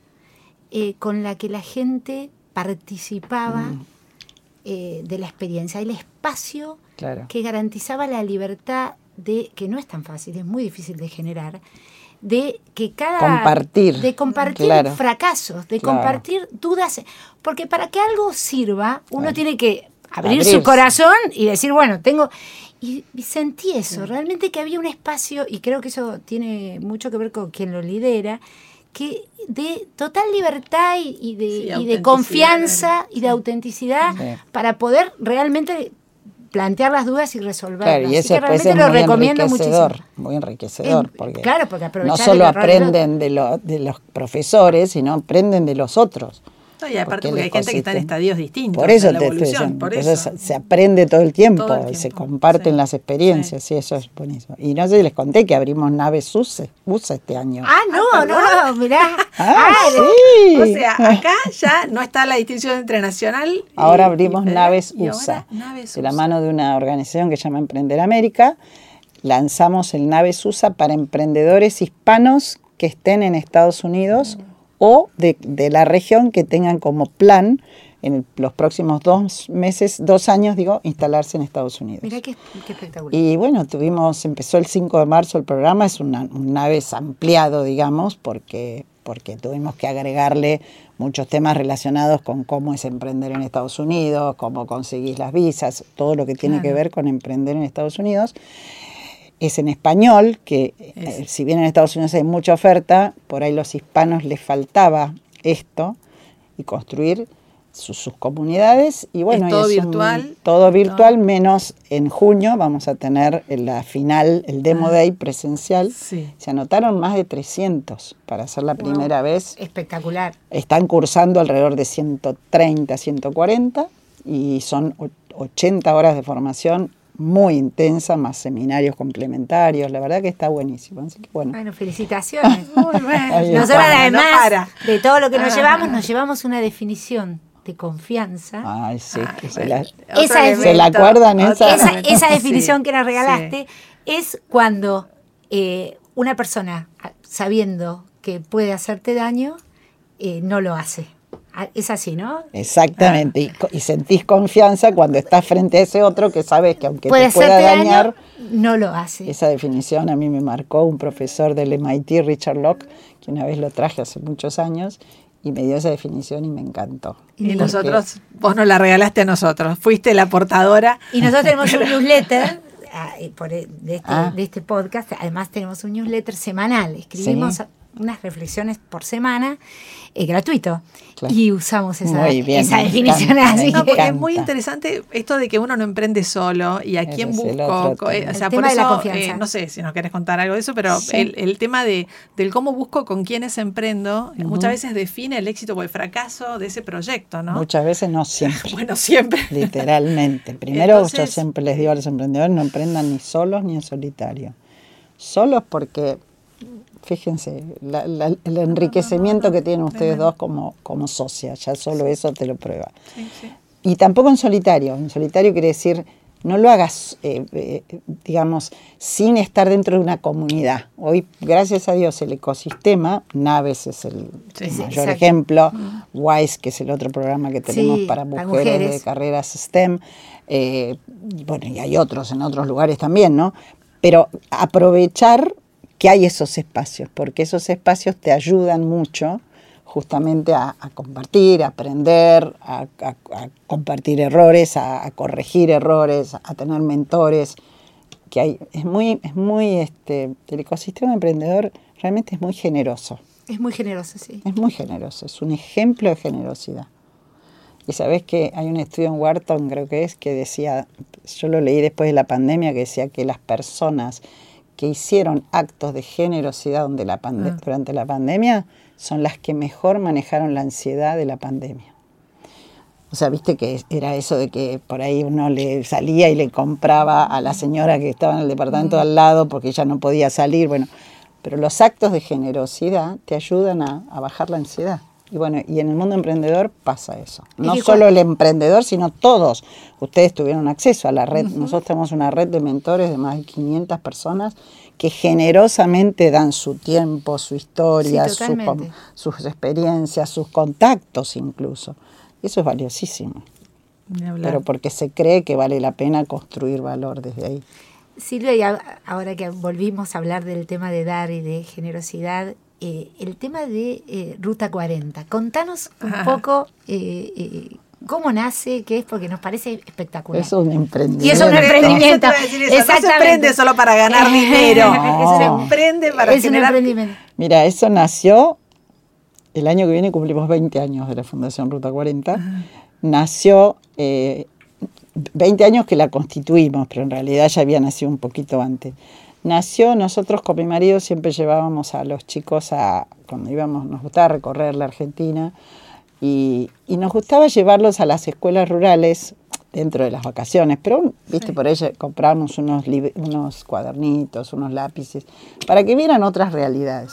eh, con la que la gente participaba mm. eh, de la experiencia, el espacio claro. que garantizaba la libertad de, que no es tan fácil, es muy difícil de generar, de que cada... Compartir. De compartir claro. fracasos, de claro. compartir dudas, porque para que algo sirva, uno claro. tiene que abrir Abrirse. su corazón y decir, bueno, tengo... Y, y sentí eso, sí. realmente que había un espacio, y creo que eso tiene mucho que ver con quien lo lidera, que de total libertad y, y, de, sí, y de confianza sí. y de autenticidad sí. para poder realmente plantear las dudas y resolverlas. Claro, y eso después es lo muy recomiendo enriquecedor, muchísimo. Muy enriquecedor, es, porque claro, porque no solo aprenden de, lo, de los profesores, sino aprenden de los otros. No, y aparte porque, porque hay gente que está en estadios distintos. Por eso de la te evolución, estoy diciendo. por Entonces eso. se aprende todo el tiempo, todo el tiempo se comparten sí. las experiencias, sí. sí, eso es buenísimo. Y no sé si les conté que abrimos Naves U S E, U S E este año. Ah, no, ah, no, no, mirá. Ah, ah sí. O sea, acá ya no está la distinción entre nacional. Ahora abrimos y Naves U S A, Naves de la mano de una organización que se llama Emprender América. Lanzamos el Naves U S A para emprendedores hispanos que estén en Estados Unidos mm. o de, de la región que tengan como plan en el, los próximos dos meses, dos años, digo, instalarse en Estados Unidos. Mirá qué, qué espectacular. Y bueno, tuvimos, empezó el cinco de marzo el programa, es una, un Naves ampliado, digamos, porque, porque tuvimos que agregarle muchos temas relacionados con cómo es emprender en Estados Unidos, cómo conseguís las visas, todo lo que tiene claro. que ver con emprender en Estados Unidos. Es en español, que eh, si bien en Estados Unidos hay mucha oferta, por ahí los hispanos les faltaba esto y construir sus, sus comunidades. Y bueno, es todo es virtual. Un, todo virtual, todo. Menos en junio vamos a tener la final, el Demo ah, Day presencial. Sí. Se anotaron más de trescientos para hacer la wow. primera vez. Espectacular. Están cursando alrededor de ciento treinta, ciento cuarenta y son ochenta horas de formación muy intensa, más seminarios complementarios, la verdad que está buenísimo. Así que bueno. Bueno, felicitaciones. Muy bueno. Nosotros además no de todo lo que nos ah. llevamos, nos llevamos una definición de confianza. Ay, sí, ah, que bueno. se, la, esa ¿se la acuerdan? Esa, esa, esa definición sí, que nos regalaste sí. es cuando eh, una persona, sabiendo que puede hacerte daño, eh, no lo hace. Es así, ¿no? Exactamente, ah. y, y sentís confianza cuando estás frente a ese otro que sabes que aunque puede te pueda dañar, daño, no lo hace. Esa definición a mí me marcó un profesor del M I T, Richard Locke, que una vez lo traje hace muchos años, y me dio esa definición y me encantó. Y porque nosotros, vos nos la regalaste a nosotros, fuiste la portadora. Y nosotros tenemos un newsletter de este, ah. de este podcast, además tenemos un newsletter semanal, escribimos... ¿Sí? unas reflexiones por semana, eh, gratuito. Claro. Y usamos esa, Muy bien, esa me definición encanta, así. me No, que- porque es encanta. muy interesante esto de que uno no emprende solo y a Ese quién es el busco. otro co- eh, tema. O sea, El por tema de la eso, confianza. eh, no sé si nos querés contar algo de eso, pero Sí. el, el tema de, del cómo busco con quiénes emprendo, eh, muchas veces define el éxito o el fracaso de ese proyecto, ¿no? Muchas veces no siempre. Bueno, siempre. Literalmente. Primero, Entonces, yo siempre les digo a los emprendedores, no emprendan ni solos ni en solitario. Solos porque, fíjense, la- la- el enriquecimiento no, que tienen ustedes tremendo. dos como, como socias, ya solo eso te lo prueba. Sí, sí. Y tampoco en solitario. En solitario quiere decir, no lo hagas, eh, eh, digamos, sin estar dentro de una comunidad. Hoy, gracias a Dios, el ecosistema, Naves es el Sí, el sí, mayor exacto. ejemplo, WISE, que es el otro programa que tenemos Sí, para para mujeres, mujeres. de carreras STEM, eh, y bueno, y hay otros en otros lugares también, ¿no? Pero aprovechar que hay esos espacios, porque esos espacios te ayudan mucho justamente a, a compartir, a aprender, a, a- a compartir errores, a, a corregir errores, a tener mentores, que hay, es muy, es muy, este, el ecosistema emprendedor realmente es muy generoso, Es muy generoso, sí. es muy generoso, es un ejemplo de generosidad. Y sabés que hay un estudio en Wharton, creo que es, que decía, yo lo leí después de la pandemia, que decía que las personas que hicieron actos de generosidad donde la pande- Ah. durante la pandemia son las que mejor manejaron la ansiedad de la pandemia. O sea, viste que era eso de que por ahí uno le salía y le compraba a la señora que estaba en el departamento de al lado porque ella no podía salir. Bueno, pero los actos de generosidad te ayudan a, a bajar la ansiedad. Y bueno, y en el mundo emprendedor pasa eso. Es No que solo cuan- el emprendedor, sino todos. Ustedes tuvieron acceso a la red. Nosotros tenemos una red de mentores de más de quinientas personas que generosamente dan su tiempo, su historia, Sí, sus, totalmente. com- sus experiencias, sus contactos incluso. Eso es valiosísimo. Ni hablar. Pero porque se cree que vale la pena construir valor desde ahí. Silvia, y a- ahora que volvimos a hablar del tema de dar y de generosidad, eh, el tema de eh, Ruta cuarenta. Contanos un Ajá. poco eh, eh, cómo nace, qué es, porque nos parece espectacular. Es un emprendimiento. Y es un emprendimiento. Yo te iba a decir eso, no se Exactamente. emprende solo para ganar dinero. No. Se emprende para es un generar. emprendimiento. Mira, eso nació, el año que viene cumplimos veinte años de la Fundación Ruta cuarenta. Nació, eh, veinte años que la constituimos, pero en realidad ya había nacido un poquito antes. Nació, nosotros con mi marido siempre llevábamos a los chicos a, cuando íbamos, nos gustaba recorrer la Argentina, y, y nos gustaba llevarlos a las escuelas rurales dentro de las vacaciones, pero viste, por ahí comprábamos unos, lib- unos cuadernitos, unos lápices, para que vieran otras realidades.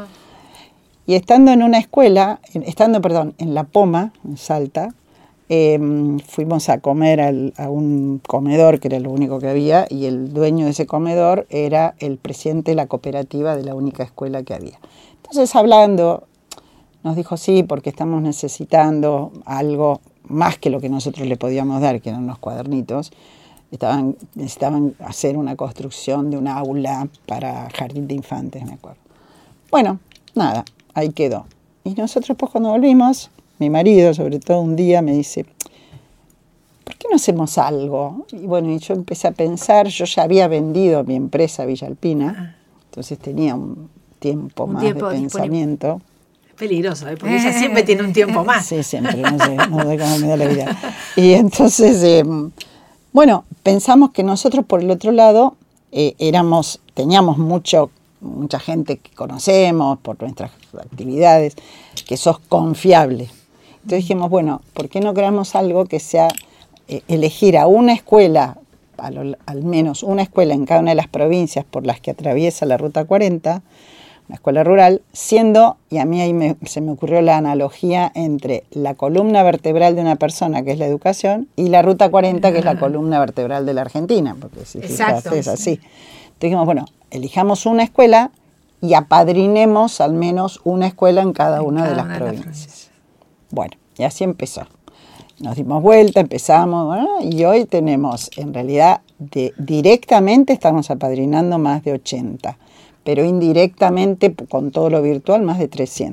Y estando en una escuela, en- estando, perdón, en La Poma, en Salta, eh, fuimos a comer al- a un comedor, que era lo único que había, y el dueño de ese comedor era el presidente de la cooperativa de la única escuela que había. Entonces, hablando, nos dijo, sí, porque estamos necesitando algo más que lo que nosotros le podíamos dar, que eran unos cuadernitos. Estaban, necesitaban hacer una construcción de un aula para jardín de infantes, me acuerdo. Bueno, nada, ahí quedó. Y nosotros pues cuando volvimos, mi marido sobre todo un día me dice, ¿por qué no hacemos algo? Y bueno, y yo empecé a pensar, yo ya había vendido mi empresa Villa Alpina, entonces tenía un tiempo Un más tiempo de disponible. pensamiento. Peligroso, ¿eh? Porque ella siempre tiene un tiempo más. Sí, siempre, no sé, no sé cómo me da la vida. Y entonces, eh, bueno, pensamos que nosotros por el otro lado eh, éramos, teníamos mucho, mucha gente que conocemos por nuestras actividades, que sos confiable. Entonces dijimos, bueno, ¿por qué no creamos algo que sea eh, elegir a una escuela, a lo- al menos una escuela en cada una de las provincias por las que atraviesa la Ruta cuarenta, una escuela rural, siendo, y a mí ahí me- se me ocurrió la analogía entre la columna vertebral de una persona, que es la educación, y la Ruta cuarenta, que es la columna vertebral de la Argentina, porque si Exacto. fijas, es así. Entonces dijimos, bueno, elijamos una escuela y apadrinemos al menos una escuela en cada En una cada de las una de las provincias. Bueno, y así empezó. Nos dimos vuelta, empezamos, bueno, y hoy tenemos, en realidad, de, directamente estamos apadrinando más de ochenta, pero indirectamente, con todo lo virtual, más de trescientas.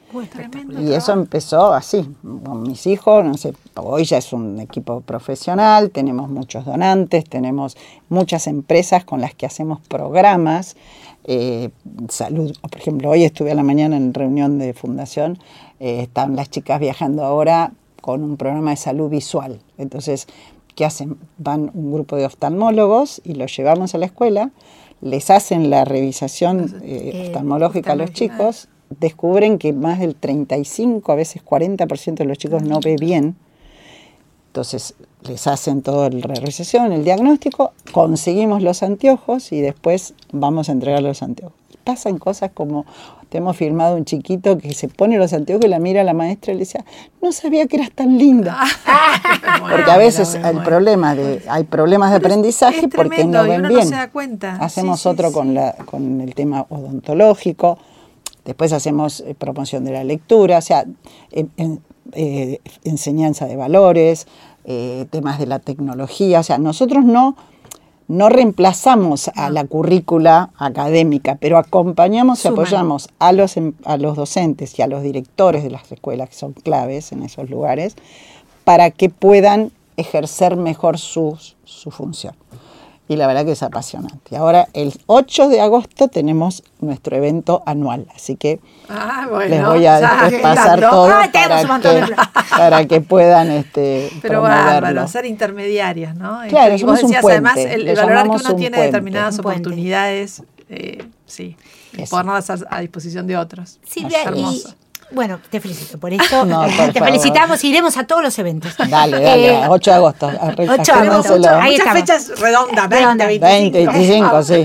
Uy, tremendo Y eso trabajo. empezó así, con mis hijos, no sé, hoy ya es un equipo profesional, tenemos muchos donantes, tenemos muchas empresas con las que hacemos programas, eh, salud, por ejemplo, hoy estuve a la mañana en reunión de fundación, eh, están las chicas viajando ahora con un programa de salud visual, entonces, ¿qué hacen? Van un grupo de oftalmólogos y los llevamos a la escuela, les hacen la revisación eh, Eh, oftalmológica a los oftalmológica. chicos, descubren que más del treinta y cinco, a veces cuarenta por ciento de los chicos no ve bien. Entonces les hacen toda la revisación, el diagnóstico, conseguimos los anteojos y después vamos a entregar los anteojos. Pasan cosas como, te hemos filmado un chiquito que se pone los anteojos y la mira a la maestra y le dice, no sabía que eras tan linda. Porque a veces Bueno, el bueno. problema de, hay problemas de Pero es- aprendizaje es porque tremendo, no y ven uno bien. no se da cuenta. Hacemos Sí, sí, otro sí. Con, la, con el tema odontológico, después hacemos eh, promoción de la lectura, o sea, en- en- eh, enseñanza de valores, eh, temas de la tecnología, o sea, nosotros no, no reemplazamos a la currícula académica, pero acompañamos y Suman. apoyamos a los, em- a los docentes y a los directores de las escuelas, que son claves en esos lugares, para que puedan ejercer mejor su, su función. Y la verdad que es apasionante. Y ahora, el ocho de agosto, tenemos nuestro evento anual, así que Ah, bueno, les voy a ya, después qué pasar lindo. todo Ay, tenemos un para montón que, de plan. para que puedan este, Pero promoverlo. bárbaro, ser intermediarias, ¿no? Claro, y vos somos un decías, puente, además, el, le el valorar que llamamos uno un tiene puente. determinadas Un puente. oportunidades, eh, sí, y Eso. ponerlas a, a disposición de otros. Silvia, y Hermoso. bueno, te felicito por esto. No, por te favor. felicitamos, iremos a todos los eventos. Dale, dale, Eh, ocho de agosto. arre- ocho de agosto, agéndenselo. ahí Muchas estamos. fechas redondas, Redonda. veinte, veinte, veinticinco, sí.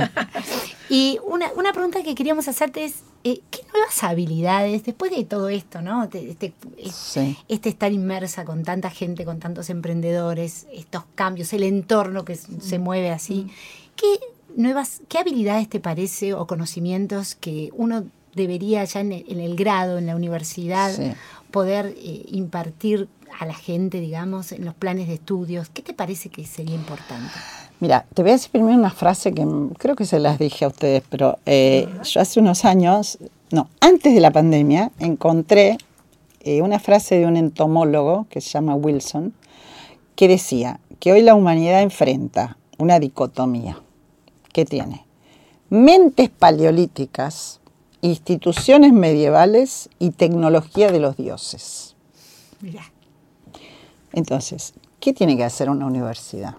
Y una, una pregunta que queríamos hacerte es, eh, ¿qué nuevas habilidades, después de todo esto, ¿no? Este, este, Sí. este estar inmersa con tanta gente, con tantos emprendedores, estos cambios, el entorno que s- se mueve así, ¿qué nuevas, qué habilidades te parece o conocimientos que uno debería ya en el, en el grado, en la universidad, Sí. poder eh, impartir a la gente, digamos, en los planes de estudios? ¿Qué te parece que sería importante? Mira, te voy a decir primero una frase que mm, creo que se las dije a ustedes, pero eh, yo hace unos años, no, antes de la pandemia, encontré eh, una frase de un entomólogo que se llama Wilson, que decía que hoy la humanidad enfrenta una dicotomía. ¿Qué tiene? Mentes paleolíticas, instituciones medievales y tecnología de los dioses. Mirá. Entonces, ¿qué tiene que hacer una universidad?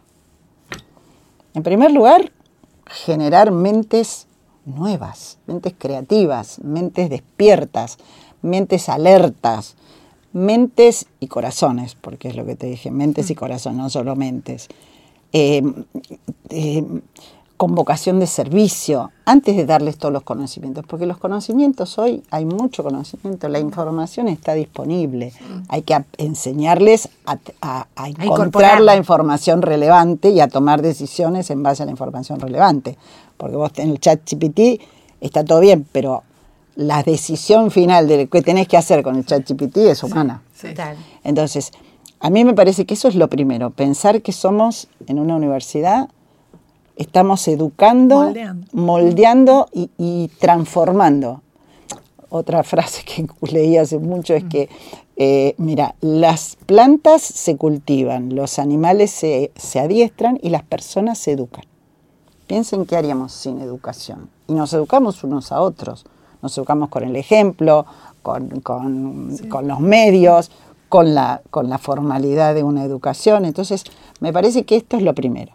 En primer lugar, generar mentes nuevas, mentes creativas, mentes despiertas, mentes alertas, mentes y corazones, porque es lo que te dije, mentes y corazones, no solo mentes. Eh, eh, con vocación de servicio, antes de darles todos los conocimientos, porque los conocimientos hoy, hay mucho conocimiento, la información está disponible, hay que a- enseñarles a, a- a encontrar incorporarla. la información relevante y a tomar decisiones en base a la información relevante, porque vos en el chat G P T está todo bien, pero la decisión final de qué tenés que hacer con el chat G P T es humana. Sí. Total. Entonces, a mí me parece que eso es lo primero, pensar que somos en una universidad, estamos educando, Moldeando. moldeando y, y transformando. Otra frase que leí hace mucho es que, eh, mira, las plantas se cultivan, los animales se, se adiestran y las personas se educan. Piensen qué haríamos sin educación. Y nos educamos unos a otros. Nos educamos con el ejemplo, con, con, Sí. con los medios, con la, con la formalidad de una educación. Entonces, me parece que esto es lo primero.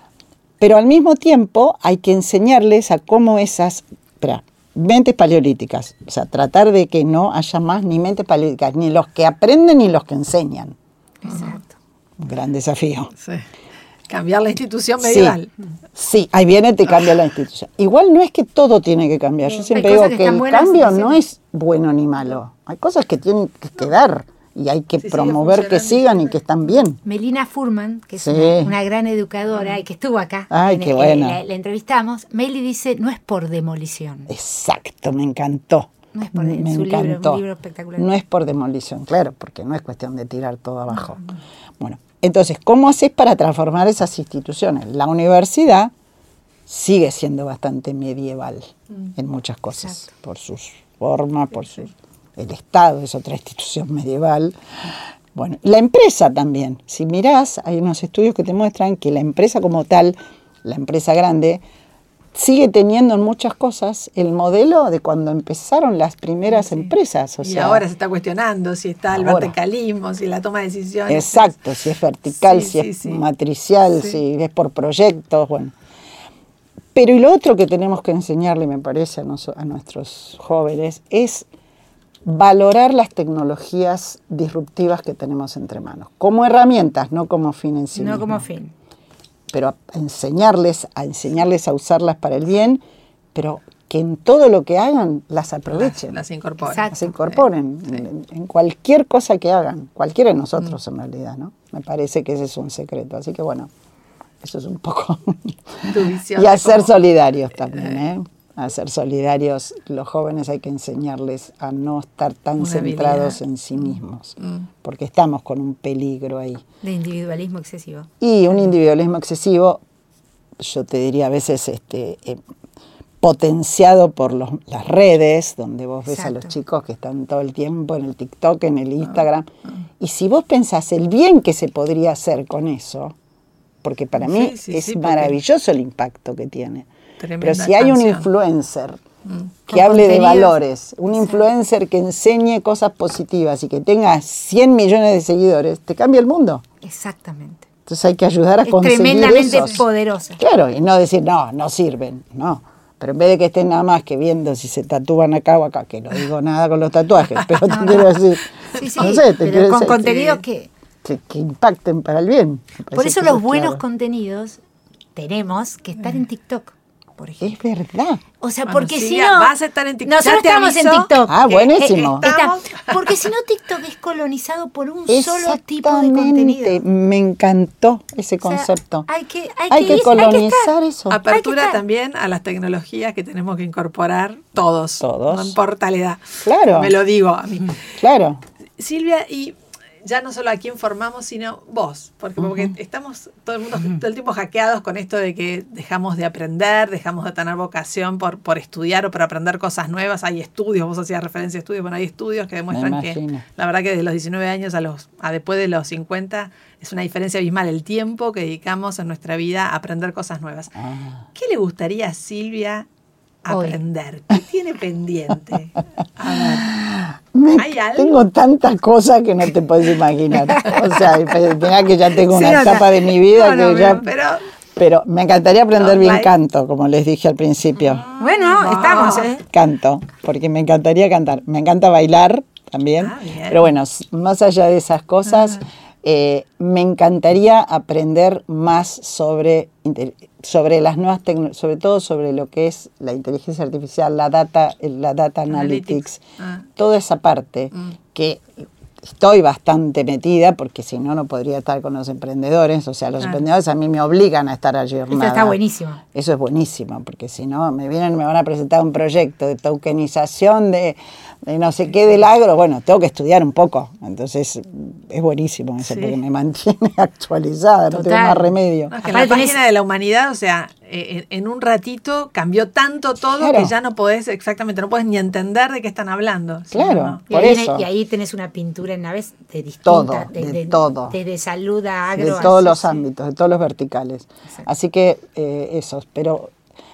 Pero al mismo tiempo hay que enseñarles a cómo esas espera, mentes paleolíticas, o sea, tratar de que no haya más ni mentes paleolíticas, ni los que aprenden ni los que enseñan. Exacto. Un gran desafío. Sí. Cambiar la institución medieval. Sí, sí, ahí viene, te cambia la institución. Igual no es que todo tiene que cambiar. Yo Hay siempre cosas digo que que están el buenas, cambio sí, no sí. es bueno ni malo. Hay cosas que tienen que quedar y hay que Sí, sigue promover que funcionando. sigan y que están bien. Melina Furman, que es Sí. una, una gran educadora y que estuvo acá, Ay, en- qué eh, buena. la, la entrevistamos. Meli dice, no es por demolición. Exacto, me encantó. No es por me su libro, un encantó. libro espectacular. No es por demolición, claro, porque no es cuestión de tirar todo abajo. Bueno, entonces, ¿cómo haces para transformar esas instituciones? La universidad sigue siendo bastante medieval en muchas cosas, Exacto. por sus formas, por sus el Estado es otra institución medieval. Bueno, la empresa también. Si mirás, hay unos estudios que te muestran que la empresa como tal, la empresa grande, sigue teniendo en muchas cosas el modelo de cuando empezaron las primeras sí. empresas. O y sea, ahora se está cuestionando si está el ahora. verticalismo, si la toma de decisiones. Exacto, si es vertical, sí, si sí, es sí. matricial, sí. si es por proyectos, bueno. Pero y lo otro que tenemos que enseñarle, me parece, a, nos, a nuestros jóvenes, es valorar las tecnologías disruptivas que tenemos entre manos, como herramientas, no como fin en sí No mismo. como fin. Pero a enseñarles, a enseñarles a usarlas para el bien, pero que en todo lo que hagan las aprovechen. Las, las incorporen. Exacto. Las incorporen sí. en, en cualquier cosa que hagan, cualquiera de nosotros mm. en realidad, ¿no? Me parece que ese es un secreto. Así que bueno, eso es un poco... Tu visión y a ser como... solidarios también, ¿eh? A ser solidarios, los jóvenes hay que enseñarles a no estar tan Una centrados habilidad. en sí mismos, Mm. porque estamos con un peligro ahí. De individualismo excesivo. Y un individualismo excesivo, yo te diría a veces este, eh, potenciado por los, las redes, donde vos ves Exacto. a los chicos que están todo el tiempo en el TikTok, en el Instagram, ah, ah. y si vos pensás el bien que se podría hacer con eso, porque para mí sí, sí, es sí, maravilloso el impacto que tiene. Tremenda Pero si hay un expansión. influencer Mm. que hable de valores, un influencer que enseñe cosas positivas y que tenga cien millones de seguidores, te cambia el mundo. Exactamente. Entonces hay que ayudar a Es conseguir tremendamente esos. poderosa. Claro, y no decir, no, no sirven, no. Pero en vez de que estén nada más que viendo si se tatúan acá o acá, que no digo nada con los tatuajes, pero te no, quiero no. decir, Sí, sí, no sé, te pero quiero con decir, contenidos sí. que... que, que impacten para el bien. Me Por parece eso que los es buenos clave. contenidos tenemos que estar en TikTok, por ejemplo. Es verdad. O sea, Bueno, porque sí, si ya no... vas a estar en TikTok. Nosotros Ya te estamos en aviso TikTok. Ah, que, buenísimo. eh, estamos- Está- porque si no, TikTok es colonizado por un solo tipo de Exactamente, contenido. me encantó ese O sea, concepto. hay que, hay Hay que, que ir- colonizar hay que estar. eso. Apertura Hay que estar. también a las tecnologías que tenemos que incorporar todos. Todos. No importa la edad. Claro. Me lo digo a mí. Claro. Silvia, y ya no solo a quién formamos, sino vos, porque, porque estamos todo el mundo todo el tiempo hackeados con esto de que dejamos de aprender, dejamos de tener vocación por, por estudiar o por aprender cosas nuevas. Hay estudios, vos hacías referencia a estudios, bueno, hay estudios que demuestran que imagino. la verdad que desde los diecinueve años a los a después de los cincuenta es una diferencia abismal el tiempo que dedicamos en nuestra vida a aprender cosas nuevas. Ah. ¿Qué le gustaría a Silvia Hoy. aprender? ¿Qué tiene pendiente? A Me- ¿Hay algo? Tengo tantas cosas que no te puedes imaginar. O sea, mira que ya tengo una Sí, o sea, etapa de mi vida no, no, que ya... pero, Pero me encantaría aprender No, bien like- canto, como les dije al principio. Bueno, No. estamos, ¿eh? Canto, porque me encantaría cantar. Me encanta bailar también. Ah, bien. Pero bueno, s- más allá de esas cosas, eh, me encantaría aprender más sobre, inte- sobre las nuevas tecnologías, sobre todo sobre lo que es la inteligencia artificial, la data, el- la data analytics, Analytics. Ah. toda esa parte Mm. que estoy bastante metida, porque si no, no podría estar con los emprendedores. O sea, los Ah. emprendedores a mí me obligan a estar allí. Esto está buenísimo. Eso es buenísimo, porque si no, me vienen y me van a presentar un proyecto de tokenización de, de no sé qué del agro. Bueno, tengo que estudiar un poco. Entonces, es buenísimo eso, Sí. porque me mantiene actualizada, no tengo Total. más remedio. No, es que en la Aparte tenés- página de la humanidad, o sea, eh, en, en un ratito cambió tanto todo Claro. que ya no podés exactamente, no podés ni entender de qué están hablando. Sí, Claro. no, no. Y Por ahí, eso. y ahí tenés una pintura en naves de distintas. Todo, de todo. Desde salud a De agro. todos así, los sí. ámbitos, de todos los verticales. Exacto. Así que eh, esos, pero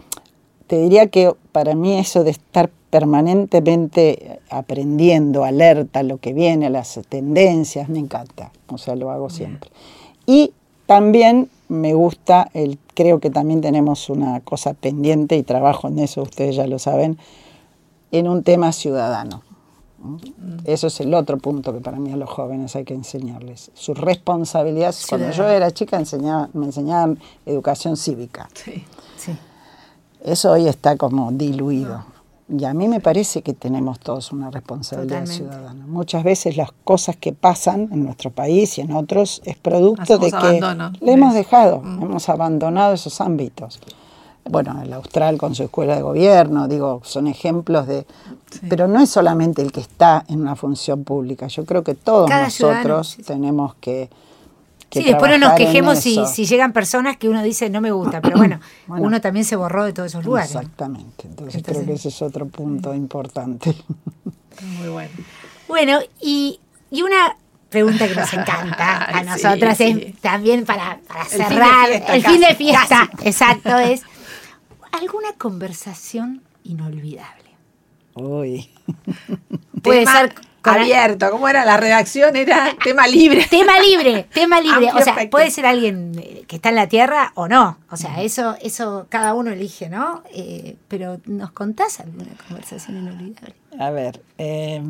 te diría que para mí eso de estar permanentemente aprendiendo, alerta a lo que viene, a las tendencias, me encanta. O sea, lo hago siempre. Y también me gusta, el, creo que también tenemos una cosa pendiente y trabajo en eso, ustedes ya lo saben, en un tema ciudadano. ¿no? Eso es el otro punto que para mí a los jóvenes hay que enseñarles. Su responsabilidad. Cuando yo Ciudadano. era chica enseñaba, me enseñaban educación cívica. Sí. Sí. Eso hoy está como diluido. Y a mí me parece que tenemos todos una responsabilidad Totalmente. ciudadana. Muchas veces las cosas que pasan en nuestro país y en otros es producto Hacemos de que abandono. le hemos Sí. dejado, Mm. hemos abandonado esos ámbitos. Bueno, el Austral con su escuela de gobierno, digo, son ejemplos de... Sí. Pero no es solamente el que está en una función pública. Yo creo que todos Cada nosotros ciudadano, sí, sí. tenemos que... que Sí, después no nos trabajar en quejemos si, eso. si llegan personas que uno dice no me gusta, pero bueno, Bueno. uno también se borró de todos esos lugares. Exactamente. Entonces, Entonces- creo que ese es otro punto importante. Muy bueno. Bueno, y, y una pregunta que nos encanta a nosotras sí, es sí. también para, para cerrar el fin de fiesta, el casi, fin de fiesta. Casi. Exacto, es ¿alguna conversación inolvidable? Uy. Puede tema ser con abierto. ¿Cómo era la redacción? Era tema libre. Tema libre, tema libre. Amplio O sea, espectro. puede ser alguien que está en la tierra o no. O sea, eso, eso cada uno elige, ¿no? Eh, pero ¿nos contás alguna conversación inolvidable? A ver, eh,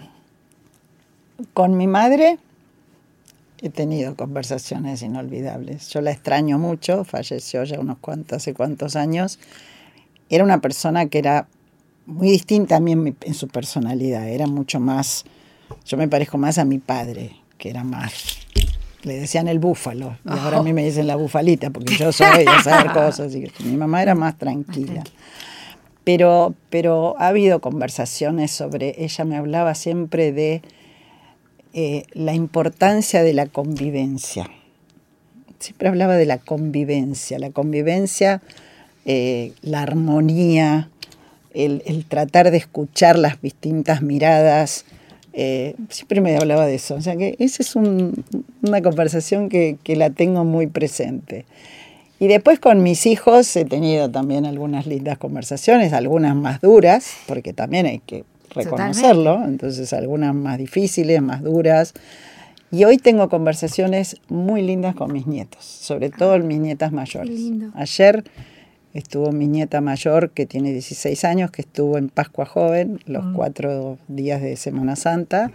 con mi madre he tenido conversaciones inolvidables. Yo la extraño mucho, falleció ya unos cuantos, hace cuantos años. Era una persona que era muy distinta a mí en, mi, en su personalidad. Era mucho más, yo me parezco más a mi padre, que era más, le decían el búfalo, y oh. ahora a mí me dicen la bufalita, porque yo soy de saber cosas. Y que mi mamá era más tranquila. Pero, pero ha habido conversaciones sobre, ella me hablaba siempre de eh, la importancia de la convivencia. Siempre hablaba de la convivencia, la convivencia, eh, la armonía, el, el tratar de escuchar las distintas miradas. Eh, siempre me hablaba de eso. O sea que esa es un, una conversación que, que la tengo muy presente. Y después con mis hijos he tenido también algunas lindas conversaciones, algunas más duras, porque también hay que reconocerlo. Totalmente. Entonces algunas más difíciles, más duras. Y hoy tengo conversaciones muy lindas con mis nietos, sobre todo ah, mis nietas mayores. Qué lindo. Ayer estuvo mi nieta mayor, que tiene dieciséis años, que estuvo en Pascua Joven los mm. cuatro días de Semana Santa.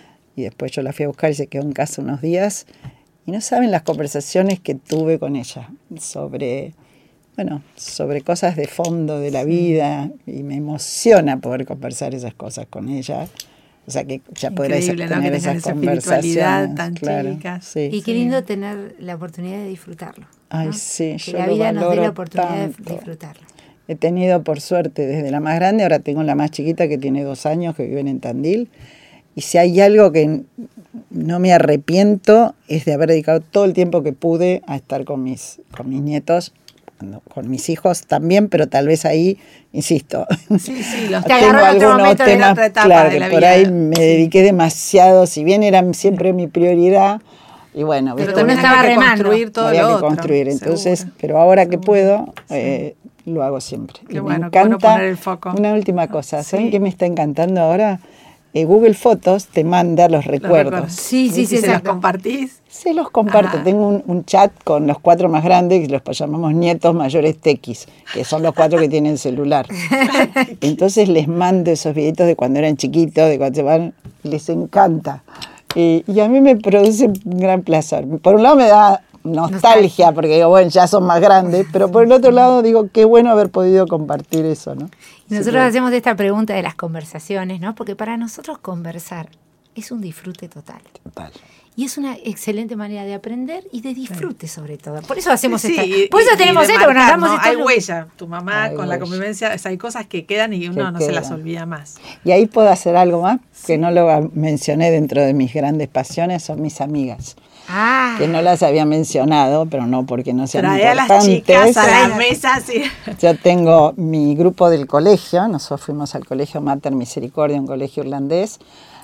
Y después yo la fui a buscar y se quedó en casa unos días. Y no saben las conversaciones que tuve con ella sobre, bueno, sobre cosas de fondo de la vida, y me emociona poder conversar esas cosas con ella. O sea que ya poder tener ¿no? que esas esa conversaciones. Tan claro, sí, y qué sí. lindo tener la oportunidad de disfrutarlo. Ay, ¿no? sí, que yo la lo vida nos dé la oportunidad tanto. de disfrutarlo. He tenido por suerte desde la más grande, ahora tengo la más chiquita que tiene dos años, que vive en Tandil. Y si hay algo que no me arrepiento es de haber dedicado todo el tiempo que pude a estar con mis, con mis nietos, con mis hijos también, pero tal vez ahí, insisto, sí, sí, los tengo algunos temas, claro, que por vida. Ahí me dediqué sí. demasiado, si bien eran siempre mi prioridad, y bueno, pero también estaba que construir todo había lo que otro, construir, entonces, seguro. pero ahora que Seguro. puedo, sí. eh, lo hago siempre. Qué y bueno, me encanta, bueno poner el foco. Una última cosa, ¿saben sí. qué me está encantando ahora? Eh, Google Fotos te manda los recuerdos. Los sí, sí, sí. ¿Se los compartís? Se los comparto. Ah. Tengo un, un chat con los cuatro más grandes, que los llamamos nietos mayores tequis, que son los cuatro que tienen celular. Entonces les mando esos videitos de cuando eran chiquitos, de cuando se van, les encanta. Y, y a mí me produce un gran placer. Por un lado me da nostalgia, porque digo, bueno, ya son más grandes, pero por el otro lado digo, qué bueno haber podido compartir eso, ¿no? Y nosotros sí, hacemos esta pregunta de las conversaciones, ¿no? Porque para nosotros conversar es un disfrute total. Total. Y es una excelente manera de aprender y de disfrute, sí. sobre todo. Por eso hacemos sí, esta. Y, por eso y, tenemos y esto, marcar, nos damos ¿no? esto. Hay huella. Tu mamá hay con huella. La convivencia, o sea, hay cosas que quedan y uno que no quedan. Se las olvida más. Y ahí puedo hacer algo más, sí. que no lo mencioné dentro de mis grandes pasiones, son mis amigas. Ah. Que no las había mencionado, pero no porque no sean Trae importantes. A las chicas a las mesas. Sí. Yo tengo mi grupo del colegio, nosotros fuimos al colegio Mater Misericordia, un colegio irlandés,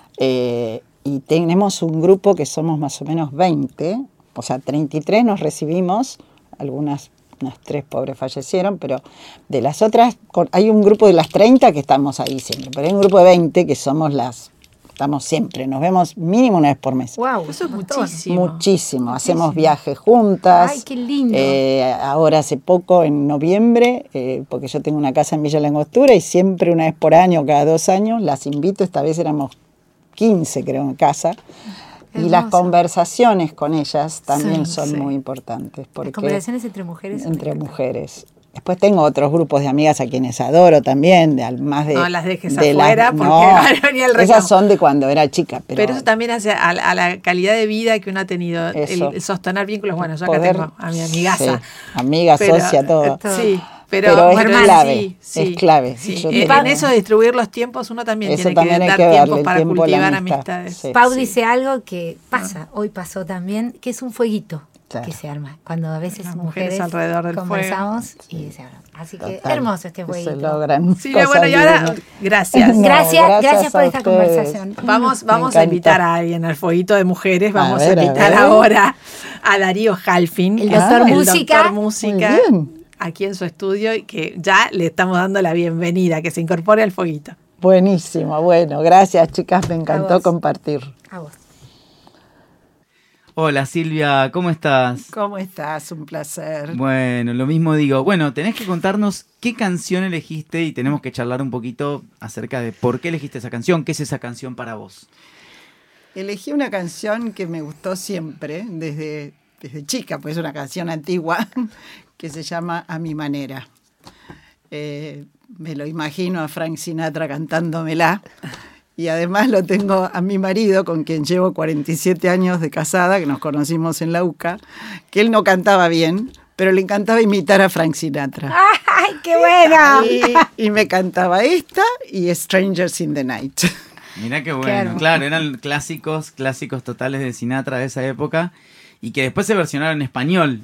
eh, y tenemos un grupo que somos más o menos veinte, o sea, treinta y tres nos recibimos, algunas, unas tres pobres fallecieron, pero de las otras, hay un grupo de las treinta que estamos ahí siempre, pero hay un grupo de veinte que somos las... Estamos siempre, nos vemos mínimo una vez por mes. Wow, eso es muchísimo. Muchísimo. Muchísimo. Hacemos viajes juntas. Ay, qué lindo. Eh, ahora hace poco, en noviembre, eh, porque yo tengo una casa en Villa Langostura y siempre una vez por año, cada dos años, las invito. Esta vez éramos quince, creo, en casa. Hermoso. Y las conversaciones con ellas también sí, son sí. muy importantes. Porque las conversaciones entre mujeres. Entre mujeres. Después tengo otros grupos de amigas a quienes adoro también, de, más de... No las dejes de afuera la, porque no, van a venir el reclamo. Esas son de cuando era chica. Pero, pero eso también hace a, a la calidad de vida que uno ha tenido, el, el sostener vínculos. Bueno, yo acá poder, tengo a mi amigaza. Sí, amiga, pero, socia, todo. Sí, pero, pero es bueno, clave, sí, sí, es clave. Sí. Yo En tengo, eso de distribuir los tiempos uno también eso tiene también que dar que tiempos para tiempo cultivar amistad, amistades. Sí. Pau sí. dice algo que pasa, hoy pasó también, que es un fueguito. Claro. que se arma. Cuando a veces Las mujeres, mujeres alrededor del conversamos fuego. y se habla. Así que Total. hermoso este Se jueguito. logran Silvia, cosas bueno, y ahora, divinas. gracias. No, Gracias, gracias, gracias por a esta ustedes. conversación. Vamos, Me vamos a encanta. invitar a alguien al fueguito de mujeres. Vamos a, ver, a invitar ver. ahora a Darío Halfin, El que es doctor el música. doctor música, Muy bien. aquí en su estudio, y que ya le estamos dando la bienvenida, que se incorpore al fueguito. Buenísimo, bueno, gracias chicas, me encantó vos. compartir. A vos. Hola Silvia, ¿cómo estás? ¿Cómo estás? Un placer. Bueno, lo mismo digo. Bueno, tenés que contarnos qué canción elegiste y tenemos que charlar un poquito acerca de por qué elegiste esa canción, qué es esa canción para vos. Elegí una canción que me gustó siempre, desde, desde chica, pues es una canción antigua, que se llama A mi manera. Eh, me lo imagino a Frank Sinatra cantándomela. Y además lo tengo a mi marido, con quien llevo cuarenta y siete años de casada, que nos conocimos en la U C A, que él no cantaba bien, pero le encantaba imitar a Frank Sinatra. ¡Ay, qué buena! Y, y me cantaba esta y Strangers in the Night. Mirá qué Qué bueno, hermoso. claro, eran clásicos, clásicos totales de Sinatra de esa época y que después se versionaron en español,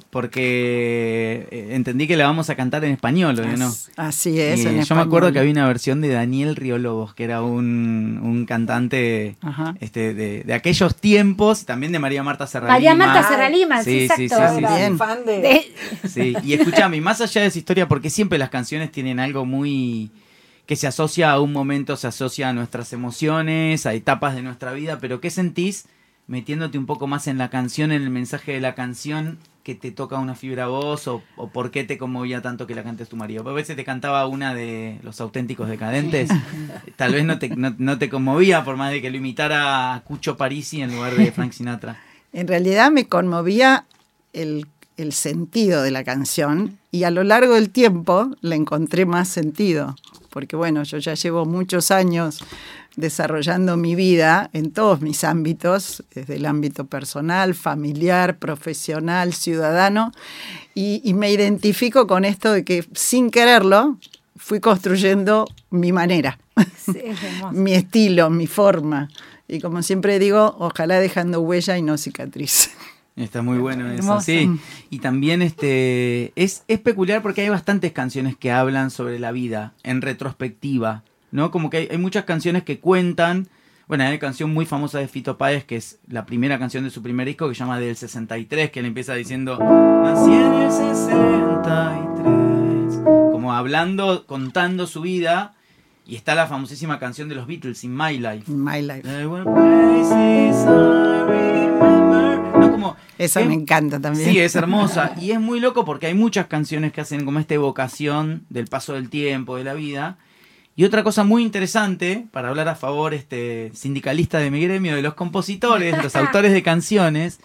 porque eh, entendí que la vamos a cantar en español, ¿o no? Así es, Y en yo me español. acuerdo que había una versión de Daniel Riolobos, que era un, un cantante Ajá. este, de, de aquellos tiempos, también de María Marta Serralima. María Marta Serralima, sí, Sí, exacto. sí, sí, sí, Era Bien. Fan de... de- Sí, y escúchame, más allá de esa historia, porque siempre las canciones tienen algo muy que se asocia a un momento, se asocia a nuestras emociones, a etapas de nuestra vida, pero ¿qué sentís metiéndote un poco más en la canción, en el mensaje de la canción, que te toca una fibra a vos, o, o por qué te conmovía tanto que la cantes tu marido? Porque a veces te cantaba una de Los Auténticos Decadentes, tal vez no te, no, no te conmovía, por más de que lo imitara a Cucho Parisi en lugar de Frank Sinatra. En realidad me conmovía el, el sentido de la canción y a lo largo del tiempo le encontré más sentido. Porque bueno, yo ya llevo muchos años desarrollando mi vida en todos mis ámbitos, desde el ámbito personal, familiar, profesional, ciudadano, y, y me identifico con esto de que sin quererlo fui construyendo mi manera, Sí, es hermoso. mi estilo, mi forma. Y como siempre digo, ojalá dejando huella y no cicatriz. Está muy bueno eso, Hermoso. sí. Y también este es, es peculiar porque hay bastantes canciones que hablan sobre la vida en retrospectiva, ¿no? Como que hay, hay muchas canciones que cuentan. Bueno, hay una canción muy famosa de Fito Páez, que es la primera canción de su primer disco, que se llama Del sesenta y tres, que él empieza diciendo nací en el sesenta y tres, como hablando, contando su vida. Y está la famosísima canción de los Beatles, In My Life. My life. There were places I remember. No, como, Esa es- me encanta también. Sí, es hermosa. Y es muy loco porque hay muchas canciones que hacen como esta evocación del paso del tiempo, de la vida. Y otra cosa muy interesante, para hablar a favor este sindicalista de mi gremio, de los compositores, los autores de canciones,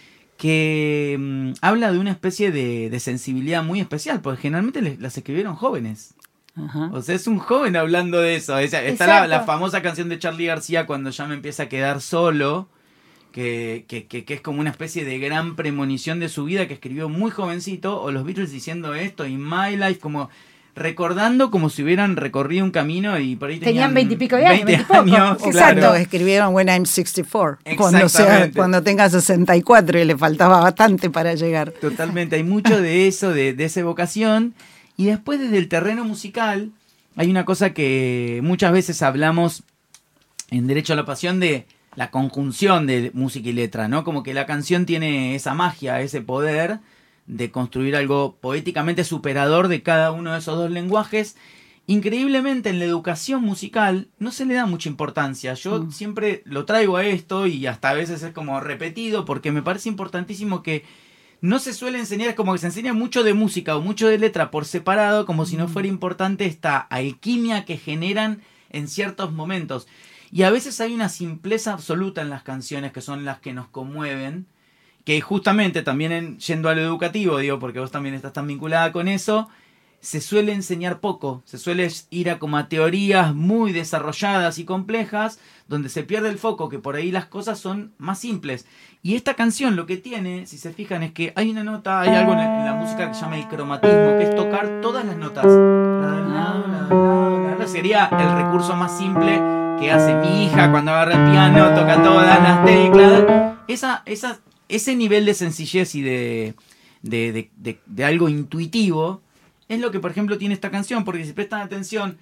que mm, habla de una especie de, de sensibilidad muy especial, porque generalmente les- las escribieron jóvenes. Ajá. O sea, es un joven hablando de eso. Esa- está la, Exacto. la famosa canción de Charly García, Cuando ya me empieza a quedar solo, que, que, que, que es como una especie de gran premonición de su vida que escribió muy jovencito, o los Beatles diciendo esto, In My Life, como recordando como si hubieran recorrido un camino y por ahí tenían Tenían veintipico de años, veinte veintipoco. años, O claro. cuando escribieron When I'm sesenta y cuatro, cuando, sea, Exactamente. cuando tenga sesenta y cuatro y le faltaba bastante para llegar. Totalmente, hay mucho de eso, de, de esa evocación. Y después desde el terreno musical, hay una cosa que muchas veces hablamos en Derecho a la Pasión de la conjunción de música y letra, ¿no? Como que la canción tiene esa magia, ese poder de construir algo poéticamente superador de cada uno de esos dos lenguajes. Increíblemente en la educación musical no se le da mucha importancia. Yo Mm. siempre lo traigo a esto y hasta a veces es como repetido porque me parece importantísimo que no se suele enseñar, es como que se enseña mucho de música o mucho de letra por separado, como si no fuera importante esta alquimia que generan en ciertos momentos. Y a veces hay una simpleza absoluta en las canciones que son las que nos conmueven, que justamente también en, yendo a lo educativo, digo, porque vos también estás tan vinculada con eso, se suele enseñar poco, se suele ir a como a teorías muy desarrolladas y complejas, donde se pierde el foco, que por ahí las cosas son más simples. Y esta canción lo que tiene, si se fijan, es que hay una nota, hay algo en la, en la música que se llama el cromatismo, que es tocar todas las notas. La, la, la, la, la, la. Sería el recurso más simple que hace mi hija cuando agarra el piano, toca todas las teclas. Esa, esa ese nivel de sencillez y de, de, de, de, de algo intuitivo es lo que, por ejemplo, tiene esta canción, porque si prestan atención...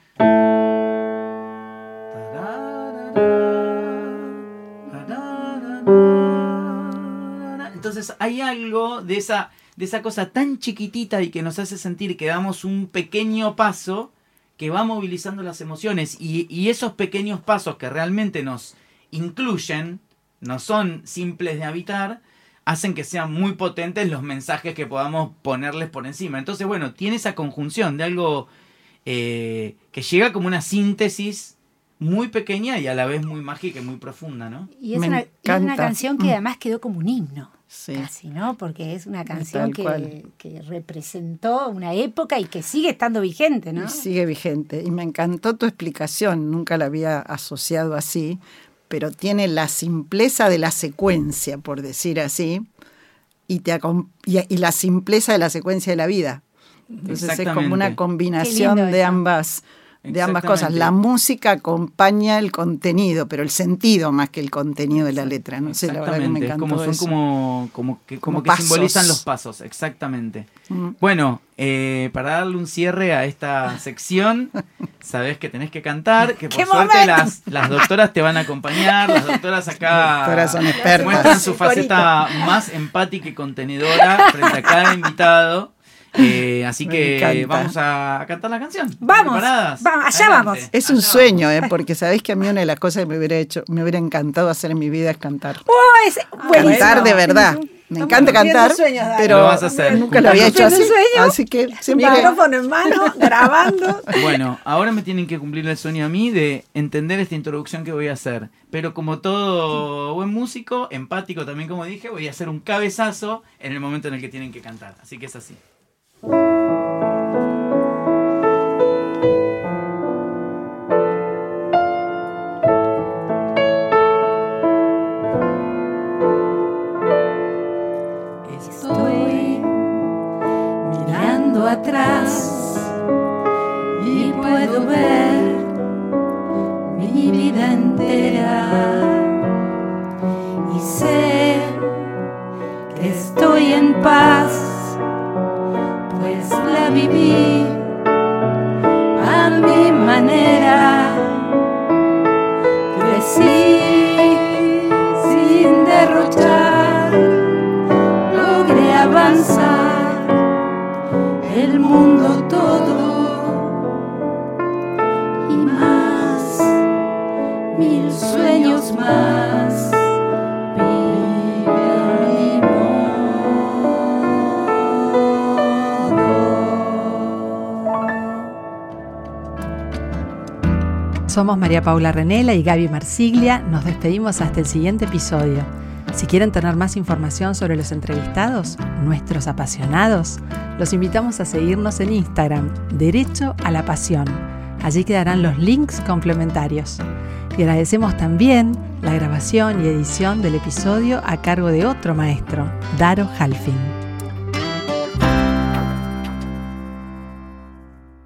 Entonces hay algo de esa, de esa cosa tan chiquitita y que nos hace sentir que damos un pequeño paso que va movilizando las emociones, y, y esos pequeños pasos que realmente nos incluyen, no son simples de habitar, hacen que sean muy potentes los mensajes que podamos ponerles por encima. Entonces, bueno, tiene esa conjunción de algo eh, que llega como una síntesis muy pequeña y a la vez muy mágica y muy profunda, ¿no? Y es, Me una, es encanta. una canción que Mm. además quedó como un himno, Sí. casi, ¿no? Porque es una canción Tal cual. que, que representó una época y que sigue estando vigente, ¿no? Y sigue vigente. Y me encantó tu explicación, nunca la había asociado así, pero tiene la simpleza de la secuencia, por decir así, y, te acom- y, y la simpleza de la secuencia de la vida. Entonces es como una Exactamente. combinación Qué lindo de eso. ambas, de ambas cosas. Exactamente. La música acompaña el contenido, pero el sentido más que el contenido de la letra. No sé, la verdad que me Exactamente, es encantó como, son eso. como, como que, como Como que pasos. simbolizan los pasos, exactamente. Mm. Bueno, eh, para darle un cierre a esta sección, sabés que tenés que cantar, que por ¡Qué suerte momento! las, las doctoras te van a acompañar, las doctoras acá Doctoras son expertas. muestran su faceta más empática y contenedora frente a cada invitado. Eh, así Me que encanta. vamos a cantar la canción. Vamos, ¿Preparadas? vamos, allá Adelante. vamos. Es un Allá sueño, ¿eh? Porque sabés que a mí una de las cosas que me hubiera hecho, me hubiera encantado hacer en mi vida es cantar. ¡Oh, es buenísimo! Cantar de verdad. Me Estamos encanta cumpliendo cantar, sueños, Dani. pero Lo vas a hacer. nunca lo había hecho así. ¿Cumpliendo un sueño? Así que siempre... Micrófono en mano, grabando. Bueno, ahora me tienen que cumplir el sueño a mí de entender esta introducción que voy a hacer. Pero como todo buen músico, empático también como dije, voy a hacer un cabezazo en el momento en el que tienen que cantar. Así que es así. Estoy mirando atrás y puedo ver mi vida entera y sé que estoy en paz, pues la viví a mi manera. Crecí sin derrochar, logré avanzar el mundo todo y más, mil sueños más. Vive a mi modo. Somos María Paula Renela y Gaby Marsiglia. Nos despedimos hasta el siguiente episodio. Si quieren tener más información sobre los entrevistados, nuestros apasionados, los invitamos a seguirnos en Instagram, Derecho a la Pasión. Allí quedarán los links complementarios. Y agradecemos también la grabación y edición del episodio a cargo de otro maestro, Daro Halfin.